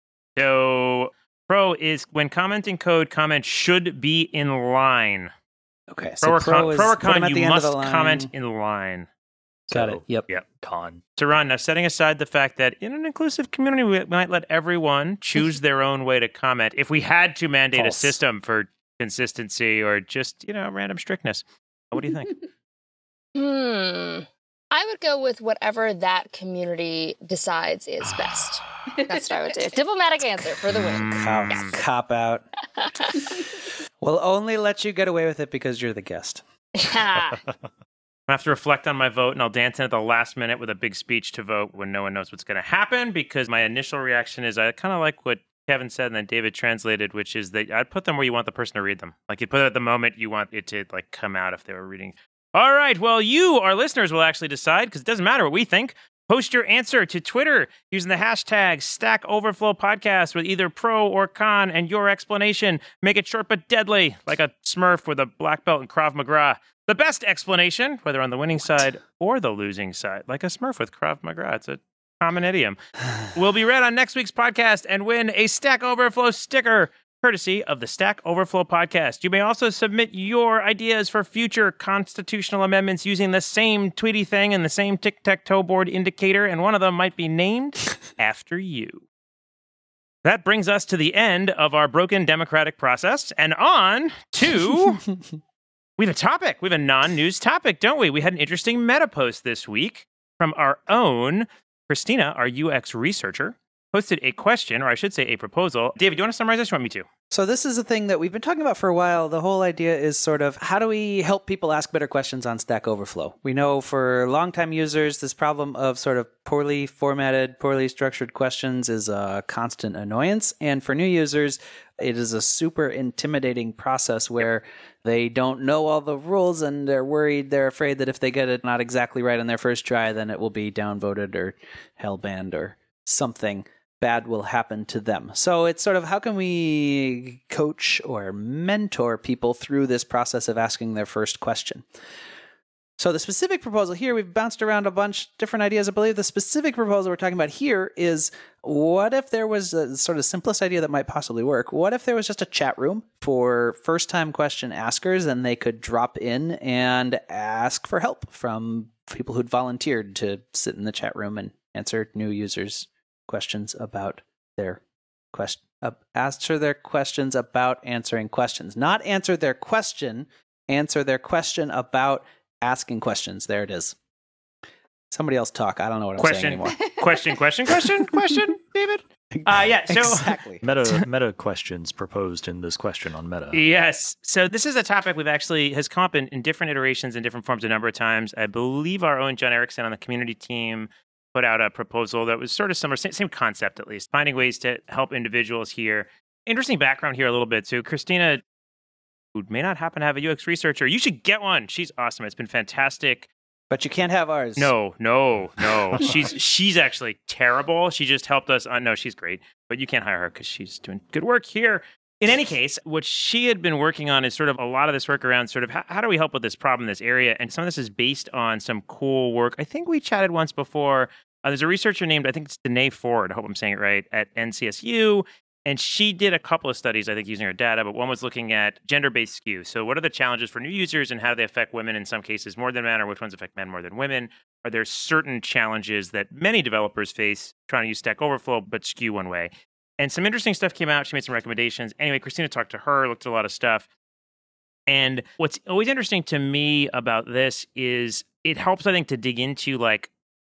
So, pro is when commenting code, comments should be in line. Okay, so Pro or pro, con, is pro or put 'em con at the you end of must the line. comment in line. Got So, it. Yep. Yep. Con. So, Ron, now setting aside the fact that in an inclusive community, we might let everyone choose their own way to comment. If we had to mandate False. a system for consistency or just, you know, random strictness, what do you think? Hmm. I would go with whatever that community decides is best. That's what I would do. Diplomatic answer for the win. Cop, Mm. cop out. We'll only let you get away with it because you're the guest. Yeah. I have to reflect on my vote, and I'll dance in at the last minute with a big speech to vote when no one knows what's going to happen, because my initial reaction is I kind of like what Kevin said and then David translated, which is that I'd put them where you want the person to read them. Like, you put it at the moment you want it to, like, come out if they were reading. All right, well, you, our listeners, will actually decide, because it doesn't matter what we think. Post your answer to Twitter using the hashtag Stack Overflow Podcast with either pro or con and your explanation. Make it short but deadly, like a Smurf with a black belt in Krav Maga. The best explanation, whether on the winning side or the losing side, like a Smurf with Krav Maga. It's a common idiom. Will be read on next week's podcast and win a Stack Overflow sticker, courtesy of the Stack Overflow podcast. You may also submit your ideas for future constitutional amendments using the same Tweety thing and the same tic-tac-toe board indicator, and one of them might be named after you. That brings us to the end of our broken democratic process, and on to... We have a topic. We have a non-news topic, don't we? We had an interesting meta post this week from our own Christina, our U X researcher, posted a question, or I should say a proposal. David, do you want to summarize this? Or you want me to? So this is a thing that we've been talking about for a while. The whole idea is sort of how do we help people ask better questions on Stack Overflow? We know for longtime users, this problem of sort of poorly formatted, poorly structured questions is a constant annoyance. And for new users, it is a super intimidating process where they don't know all the rules and they're worried, they're afraid that if they get it not exactly right on their first try, then it will be downvoted or hellbanned or something bad will happen to them. So it's sort of how can we coach or mentor people through this process of asking their first question? So the specific proposal here, we've bounced around a bunch of different ideas. I believe the specific proposal we're talking about here is what if there was a sort of simplest idea that might possibly work? What if there was just a chat room for first-time question askers and they could drop in and ask for help from people who'd volunteered to sit in the chat room and answer new users' questions about their question, uh, answer their questions about answering questions, not answer their question, answer their question about asking questions. There it is. Somebody else talk. I don't know what I'm question. saying anymore. question, question, question, question, David? Uh, yeah, so exactly. Meta meta questions proposed in this question on Meta. Yes. So this is a topic we've actually has come up in, in different iterations and different forms a number of times. I believe our own John Erickson on the community team put out a proposal that was sort of similar, same concept at least, finding ways to help individuals here. Interesting background here a little bit. So Christina, who may not happen to have a U X researcher, you should get one. She's awesome. It's been fantastic. But you can't have ours. No, no, no. she's she's actually terrible. She just helped us. Uh, no, she's great. But you can't hire her because she's doing good work here. In any case, what she had been working on is sort of a lot of this work around sort of how, how do we help with this problem in this area? And some of this is based on some cool work. I think we chatted once before. Uh, there's a researcher named, I think it's Danae Ford, I hope I'm saying it right, at N C S U. And she did a couple of studies, I think, using her data, but one was looking at gender-based skew. So what are the challenges for new users and how do they affect women in some cases more than men, or which ones affect men more than women? Are there certain challenges that many developers face trying to use Stack Overflow but skew one way? And some interesting stuff came out. She made some recommendations. Anyway, Christina talked to her, looked at a lot of stuff. And what's always interesting to me about this is it helps, I think, to dig into, like,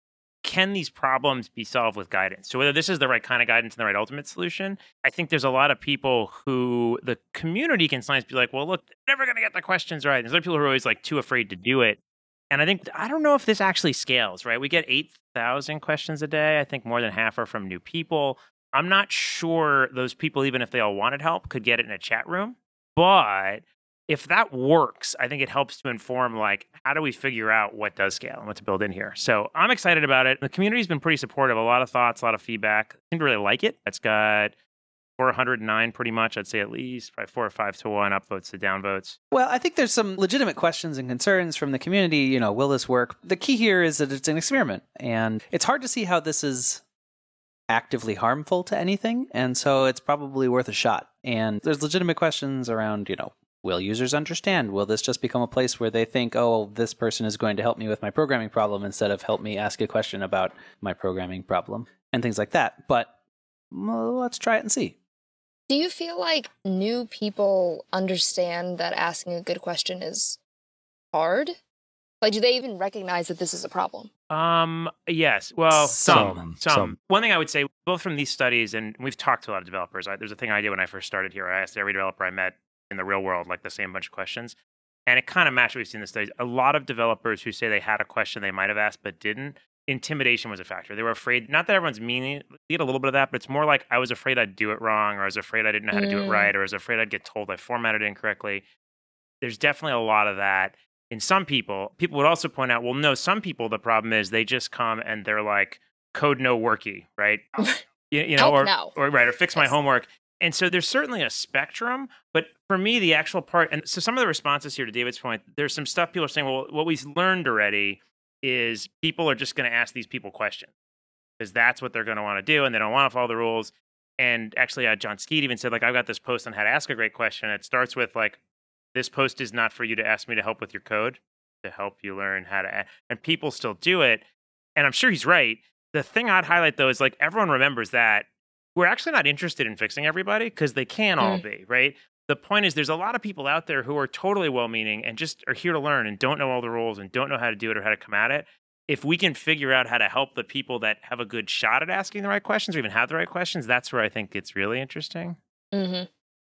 can these problems be solved with guidance? So whether this is the right kind of guidance and the right ultimate solution, I think there's a lot of people who the community can sometimes be like, well, look, they're never going to get the questions right. There's other people who are always like too afraid to do it. And I think, I don't know if this actually scales, right? We get eight thousand questions a day. I think more than half are from new people. I'm not sure those people, even if they all wanted help, could get it in a chat room. But if that works, I think it helps to inform, like, how do we figure out what does scale and what to build in here? So I'm excited about it. The community's been pretty supportive, a lot of thoughts, a lot of feedback. I seem to really like it. It's got four hundred nine pretty much, I'd say at least, probably four or five to one upvotes to downvotes. Well, I think there's some legitimate questions and concerns from the community. You know, will this work? The key here is that it's an experiment, and it's hard to see how this is actively harmful to anything, and so it's probably worth a shot. And there's legitimate questions around, you know, will users understand? Will this just become a place where they think, oh, this person is going to help me with my programming problem instead of help me ask a question about my programming problem and things like that. But well, let's try it and see. Do you feel like new people understand that asking a good question is hard? Like, do they even recognize that this is a problem? Um, yes. Well, some, Some, some. some. One thing I would say, both from these studies, and we've talked to a lot of developers. I, there's a thing I did when I first started here. I asked every developer I met in the real world, like the same bunch of questions. And it kind of matched what we've seen in the studies. A lot of developers who say they had a question they might have asked but didn't, intimidation was a factor. They were afraid, not that everyone's meaning, you get a little bit of that, but it's more like I was afraid I'd do it wrong, or I was afraid I didn't know how to do it Mm. right, or I was afraid I'd get told I formatted it incorrectly. There's definitely a lot of that. In some people, people would also point out, well, no, some people, the problem is they just come and they're like, code no worky, right? you, you know, Help or, now. or right, or fix my Yes. homework. And so there's certainly a spectrum, but for me, the actual part, and so some of the responses here to David's point, there's some stuff people are saying, well, what we've learned already is people are just going to ask these people questions because that's what they're going to want to do, and they don't want to follow the rules. And actually, uh, John Skeet even said, like, I've got this post on how to ask a great question. It starts with, like, this post is not for you to ask me to help with your code, to help you learn how to, a-. and people still do it. And I'm sure he's right. The thing I'd highlight, though, is, like, everyone remembers that we're actually not interested in fixing everybody because they can all Mm. be, right? The point is there's a lot of people out there who are totally well-meaning and just are here to learn and don't know all the rules and don't know how to do it or how to come at it. If we can figure out how to help the people that have a good shot at asking the right questions or even have the right questions, that's where I think it's really interesting. Mm-hmm.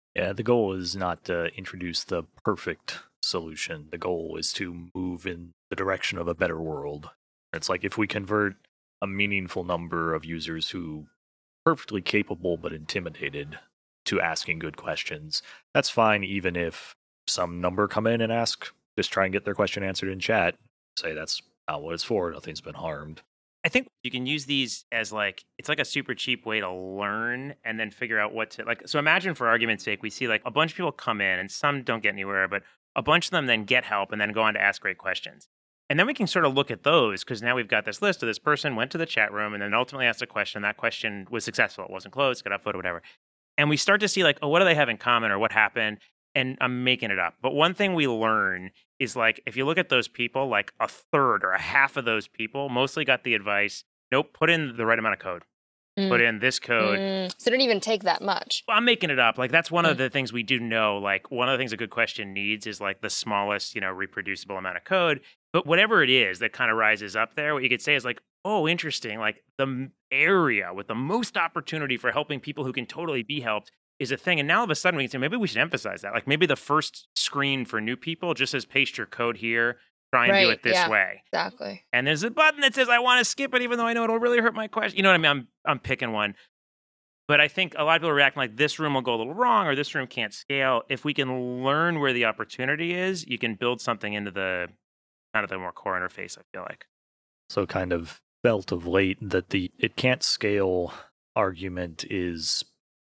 Yeah, the goal is not to introduce the perfect solution. The goal is to move in the direction of a better world. It's like if we convert a meaningful number of users who are perfectly capable but intimidated to asking good questions, that's fine even if some number come in and ask, just try and get their question answered in chat. Say that's not what it's for. Nothing's been harmed. I think you can use these as like, it's like a super cheap way to learn and then figure out what to like. So imagine for argument's sake, we see like a bunch of people come in and some don't get anywhere, but a bunch of them then get help and then go on to ask great questions. And then we can sort of look at those because now we've got this list of this person went to the chat room and then ultimately asked a question. That question was successful. It wasn't closed, got upvoted, whatever. And we start to see like, oh, what do they have in common or what happened? And I'm making it up. But one thing we learn is like, if you look at those people, like a third or a half of those people mostly got the advice, nope, put in the right amount of code. Mm. Put in this code. Mm. So it didn't even take that much. I'm making it up. Like, that's one Mm. of the things we do know. Like, one of the things a good question needs is like the smallest, you know, reproducible amount of code. But whatever it is that kind of rises up there, what you could say is like, oh, interesting. Like, the m- area with the most opportunity for helping people who can totally be helped is a thing. And now all of a sudden we can say, maybe we should emphasize that. Like, maybe the first screen for new people just says, paste your code here. Try and do Right, it this yeah. way. Exactly. And there's a button that says, I want to skip it, even though I know it'll really hurt my question. You know what I mean? I'm I'm picking one. But I think a lot of people are reacting like this room will go a little wrong or this room can't scale. If we can learn where the opportunity is, you can build something into the kind of the more core interface, I feel like. So kind of felt of late that the it can't scale argument is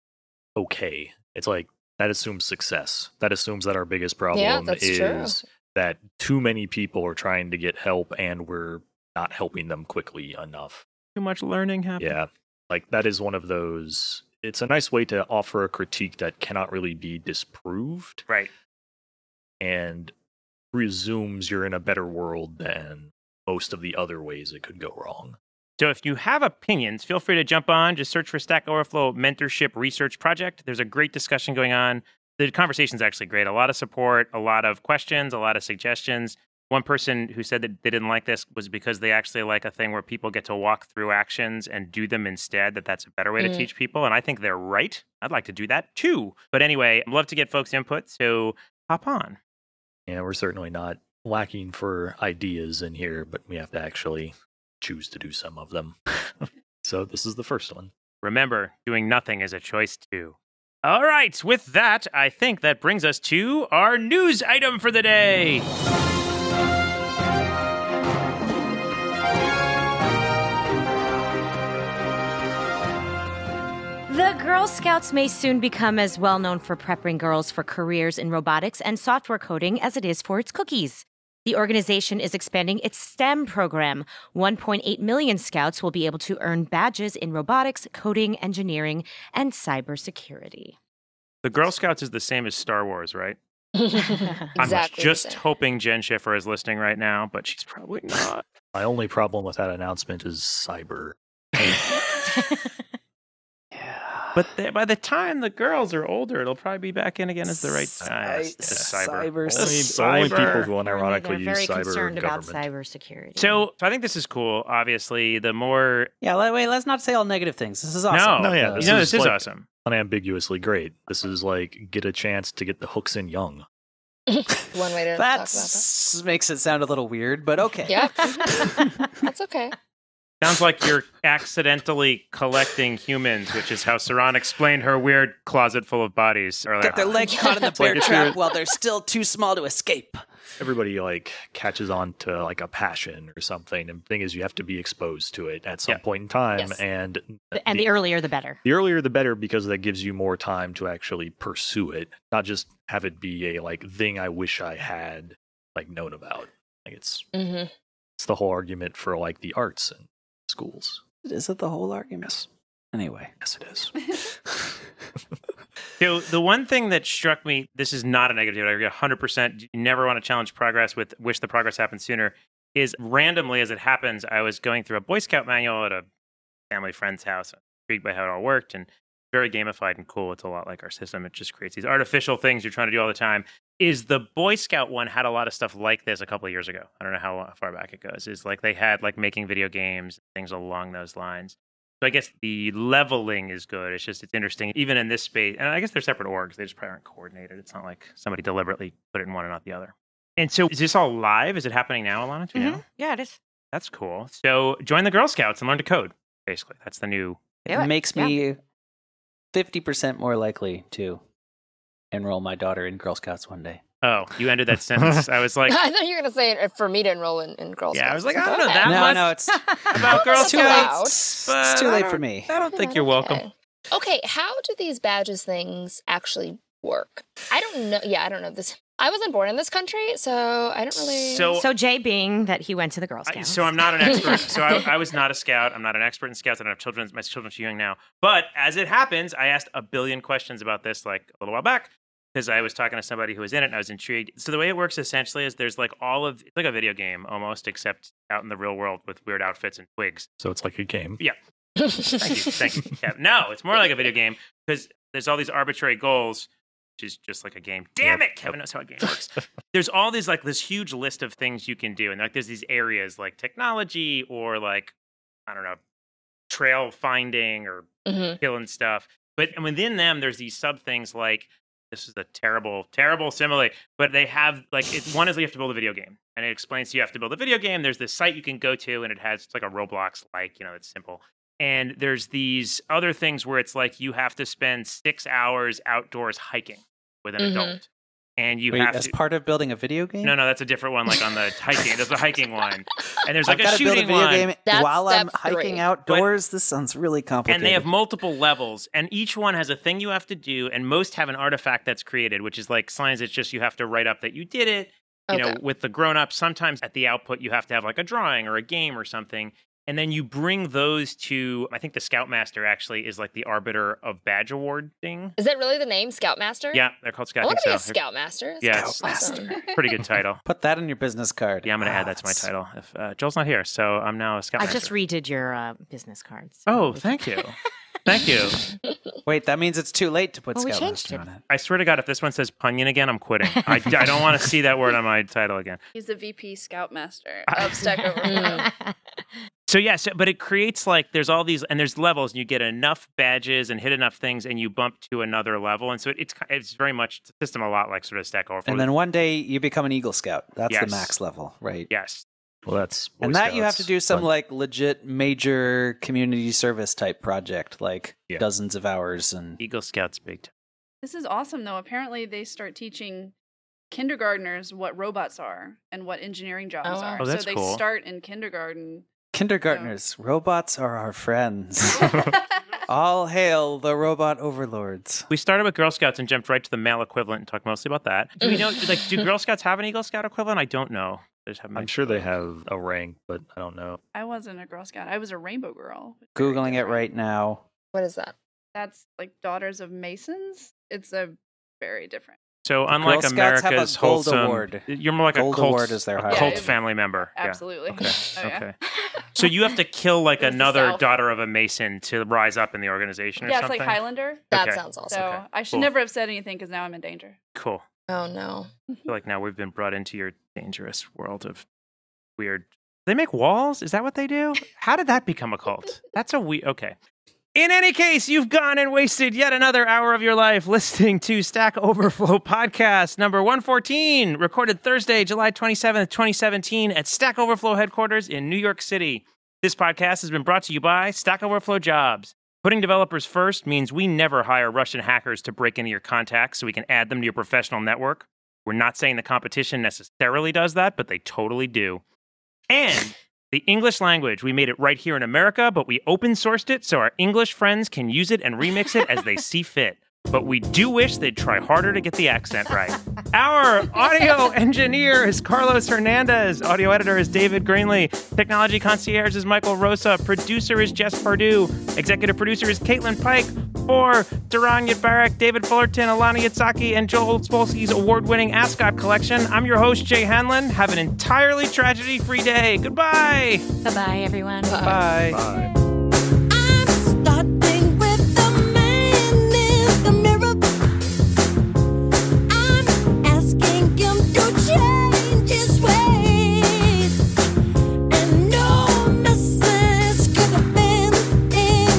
okay. It's like that assumes success. That assumes that our biggest problem Yeah, that's is true. that too many people are trying to get help and we're not helping them quickly enough. Too much learning happening. Yeah. Like that is one of those it's a nice way to offer a critique that cannot really be disproved Right. and presumes you're in a better world than most of the other ways it could go wrong. So if you have opinions, feel free to jump on. Just search for Stack Overflow Mentorship Research Project. There's a great discussion going on. The conversation's actually great. A lot of support, a lot of questions, a lot of suggestions. One person who said that they didn't like this was because they actually like a thing where people get to walk through actions and do them instead, that that's a better way Mm. to teach people. And I think they're right. I'd like to do that too. But anyway, I'd love to get folks' input, so hop on. Yeah, we're certainly not lacking for ideas in here, but we have to actually choose to do some of them. So this is the first one. Remember, doing nothing is a choice too. All right, with that, I think that brings us to our news item for the day. The Girl Scouts may soon become as well known for prepping girls for careers in robotics and software coding as it is for its cookies. The organization is expanding its STEM program. one point eight million scouts will be able to earn badges in robotics, coding, engineering, and cybersecurity. The Girl Scouts is the same as Star Wars, right? Exactly. I'm the just same. hoping Jen Schiffer is listening right now, but she's probably not. My only problem with that announcement is cyber. But they, by the time the girls are older, it'll probably be back in again as the right time. Cy- It's the cyber. cyber- The Only, only cyber. people who Apparently unironically they're very use cyber concerned about government. cybersecurity. So, so I think this is cool. Obviously, the more Yeah, let- wait, let's not say all negative things. This is awesome. no, No, yeah, Uh, this you know, is this is like- awesome. Unambiguously great. This is like get a chance to get the hooks in young. One way to that talk about makes it sound a little weird, but okay. that. Yeah. That's okay. Sounds like you're accidentally collecting humans, which is how Saran explained her weird closet full of bodies earlier. Get their leg caught in the like bear if trap you're- while they're still too small to escape. Everybody like catches on to like a passion or something. And the thing is you have to be exposed to it at some Yeah. point in time. Yes. And and the earlier the better. The earlier the better because that gives you more time to actually pursue it, not just have it be a like thing I wish I had like known about. Like it's hmm it's the whole argument for like the arts and schools. Is it the whole argument? Yes, Anyway. yes it is. So the one thing that struck me, this is not a negative, I agree one hundred percent. You never want to challenge progress with wish the progress happened sooner, is randomly as it happens, I was going through a Boy Scout manual at a family friend's house, intrigued by how it all worked, and very gamified and cool. It's a lot like our system. It just creates these artificial things you're trying to do all the time. Is the Boy Scout one had a lot of stuff like this a couple of years ago. I don't know how far back it goes. Is like they had like making video games, things along those lines. So I guess the leveling is good. It's just, it's interesting. Even in this space, and I guess they're separate orgs. They just probably aren't coordinated. It's not like somebody deliberately put it in one and not the other. And so is this all live? Is it happening now, Alana? Do you Mhm. know? Yeah, it is. That's cool. So join the Girl Scouts and learn to code, basically. That's the new... Do It it. makes Yeah. me fifty percent more likely to enroll my daughter in Girl Scouts one day. Oh, you ended that sentence. I was like... I thought you were going to say it for me to enroll in, in Girl Scouts. Yeah, I was like, I don't know Okay. that no, much no, it's, about Girl it's too allowed. Scouts. late. but It's too I late don't- for me. I don't think you're Okay. welcome. Okay, how do these badges things actually work? I don't know. Yeah, I don't know this. I wasn't born in this country, so I don't really. So- So Jay, being that he went to the Girl I- Scouts. so I'm not an expert. So I, I was not a scout. I'm not an expert in scouts. I don't have children. My children are too young now. But as it happens, I asked a billion questions about this like a little while back because I was talking to somebody who was in it and I was intrigued. So the way it works essentially is there's like all of it's like a video game almost, except out in the real world with weird outfits and twigs. So it's like a game. Thank you, thank you. Kevin. No, it's more like a video game because there's all these arbitrary goals. Which is just like a game. Damn Yep. it, Kevin knows how a game works. There's all these like this huge list of things you can do, and like there's these areas like technology or like I don't know, trail finding or Mhm. killing stuff. But within them, there's these sub things like this is a terrible, terrible simile. But they have like it's one is you have to build a video game, and it explains you have to build a video game. There's this site you can go to, and it has it's like a Roblox like you know it's simple. And there's these other things where it's like you have to spend six hours outdoors hiking with an Mhm. adult. And you Wait, have as to. part of building a video game? No, no, that's a different one, like on the hiking. There's a hiking one. And there's like I've a got to build a shooting video one. game That's while I'm step hiking three. outdoors. This sounds really complicated. And they have multiple levels, and each one has a thing you have to do, and most have an artifact that's created, which is like signs it's just you have to write up that you did it. You Okay. know, with the grown-ups, sometimes at the output you have to have like a drawing or a game or something. And then you bring those to, I think the Scoutmaster actually is like the arbiter of badge awarding. Is that really the name, Scoutmaster? Yeah, they're called Scout. I want to be a so. Scoutmaster. Yeah, That's awesome. Pretty good title. Put that in your business card. Yeah, I'm going to Wow, add that to my that's- title. If uh, Joel's not here, so I'm now a I Scoutmaster. just redid your uh, business cards. Oh, thank you. Thank you. Wait, that means it's too late to put Well, we Scoutmaster changed it. on it. I swear to God, if this one says Punyon again, I'm quitting. I, I don't want to see that word on my title again. He's the V P Scoutmaster of Stack Overflow. So yeah, so, but it creates like there's all these and there's levels, and you get enough badges and hit enough things, and you bump to another level, and so it, it's it's very much the system a lot like sort of Stack Overflow. And then one day you become an Eagle Scout. That's Yes. the max level, right? yes, Well, that's Boy And that you have to Scouts, do some but- like legit major community service type project, like Yeah. dozens of hours and Eagle Scouts big time. This is awesome, though. Apparently, they start teaching kindergartners what robots are and what engineering jobs Oh, wow. are. Oh, that's so they cool. start in kindergarten. kindergartners. Robots are our friends. All hail the robot overlords. We started with Girl Scouts and jumped right to the male equivalent and talked mostly about that. Do we know like do Girl Scouts have an Eagle Scout equivalent? I don't know. They just have I'm sure they have a rank, but I don't know. I wasn't a Girl Scout. I was a Rainbow Girl. Very Googling it different. right now. What is that? That's like Daughters of Masons. It's a very different. So unlike Girl Scouts have a America's gold wholesome, award. you're more like Gold a cult, award is their a highest. cult Yeah, family member. Yeah. Absolutely. Okay. Oh, yeah. Okay. So you have to kill like It was the another South. daughter of a Mason to rise up in the organization or Yeah, it's something? like Highlander. That Okay. sounds awesome. So Okay, I should cool. never have said anything because now I'm in danger. Cool. Oh no. I feel like now we've been brought into your dangerous world of weird. They make walls? Is that what they do? How did that become a cult? That's a we. Okay. In any case, you've gone and wasted yet another hour of your life listening to Stack Overflow podcast number one fourteen, recorded Thursday, July twenty-seventh, twenty seventeen at Stack Overflow headquarters in New York City. This podcast has been brought to you by Stack Overflow Jobs. Putting developers first means we never hire Russian hackers to break into your contacts so we can add them to your professional network. We're not saying the competition necessarily does that, but they totally do. And the English language, we made it right here in America, but we open sourced it so our English friends can use it and remix it as they see fit. But we do wish they'd try harder to get the accent right. Our audio engineer is Carlos Hernandez. Audio editor is David Greenlee. Technology concierge is Michael Rosa. Producer is Jess Pardue. Executive producer is Caitlin Pike. For Duran Yitbarek, David Fullerton, Alana Yatsaki, and Joel Spolsky's award-winning Ascot collection, I'm your host, Jay Hanlon. Have an entirely tragedy-free day. Goodbye. Bye-bye, everyone. Bye. Bye. I'm starting with the man in the mirror. I'm asking him to change his ways. And no message could have been in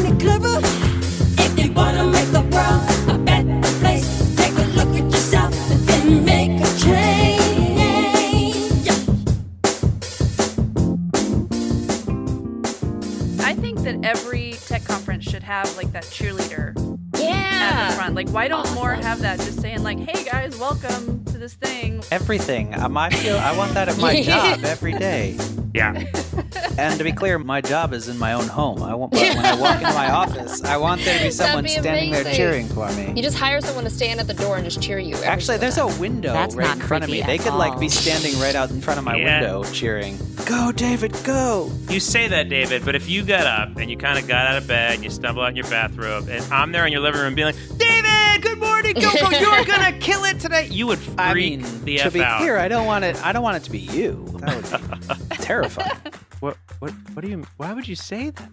have like that cheerleader at Yeah. the front. Like, why don't more Awesome. have that? Just saying like, "Hey guys, welcome to this thing." Everything. Um, I feel I want that at my job every day. Yeah. And to be clear, my job is in my own home. I want, when I walk into my office, I want there to be someone be standing there amazing. cheering for me. You just hire someone to stand at the door and just cheer you. every Actually, single there's time. a window That's right not in front of me. creepy They at could like all. be standing right out in front of my Yeah. window cheering. Go, David, go! You say that, David, but if you got up and you kind of got out of bed and you stumble out in your bathrobe, and I'm there in your living room being like, David, good morning, go, go, you're gonna kill it today. You would freak I mean, the to F be out. clear, I don't want it. I don't want it to be you. That would be terrifying. What, what, what do you, why would you say that?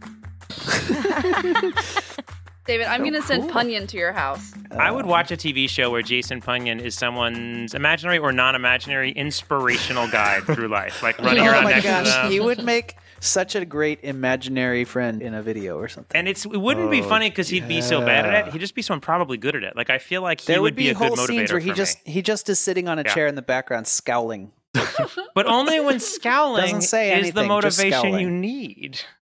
David, I'm So gonna send cool. Punyan to your house. I would watch a T V show where Jason Punyan is someone's imaginary or non-imaginary inspirational guide through life, like running Oh around my next to gosh, them. he would make such a great imaginary friend in a video or something. And it's it wouldn't be Oh, funny because he'd be so bad at yeah. it. He'd just be someone probably good at it. Like I feel like he There would would be, a good whole motivator scenes where he for just me. he just is sitting on a Yeah. chair in the background scowling. But only when scowling Doesn't say is the anything, just motivation scowling. you need.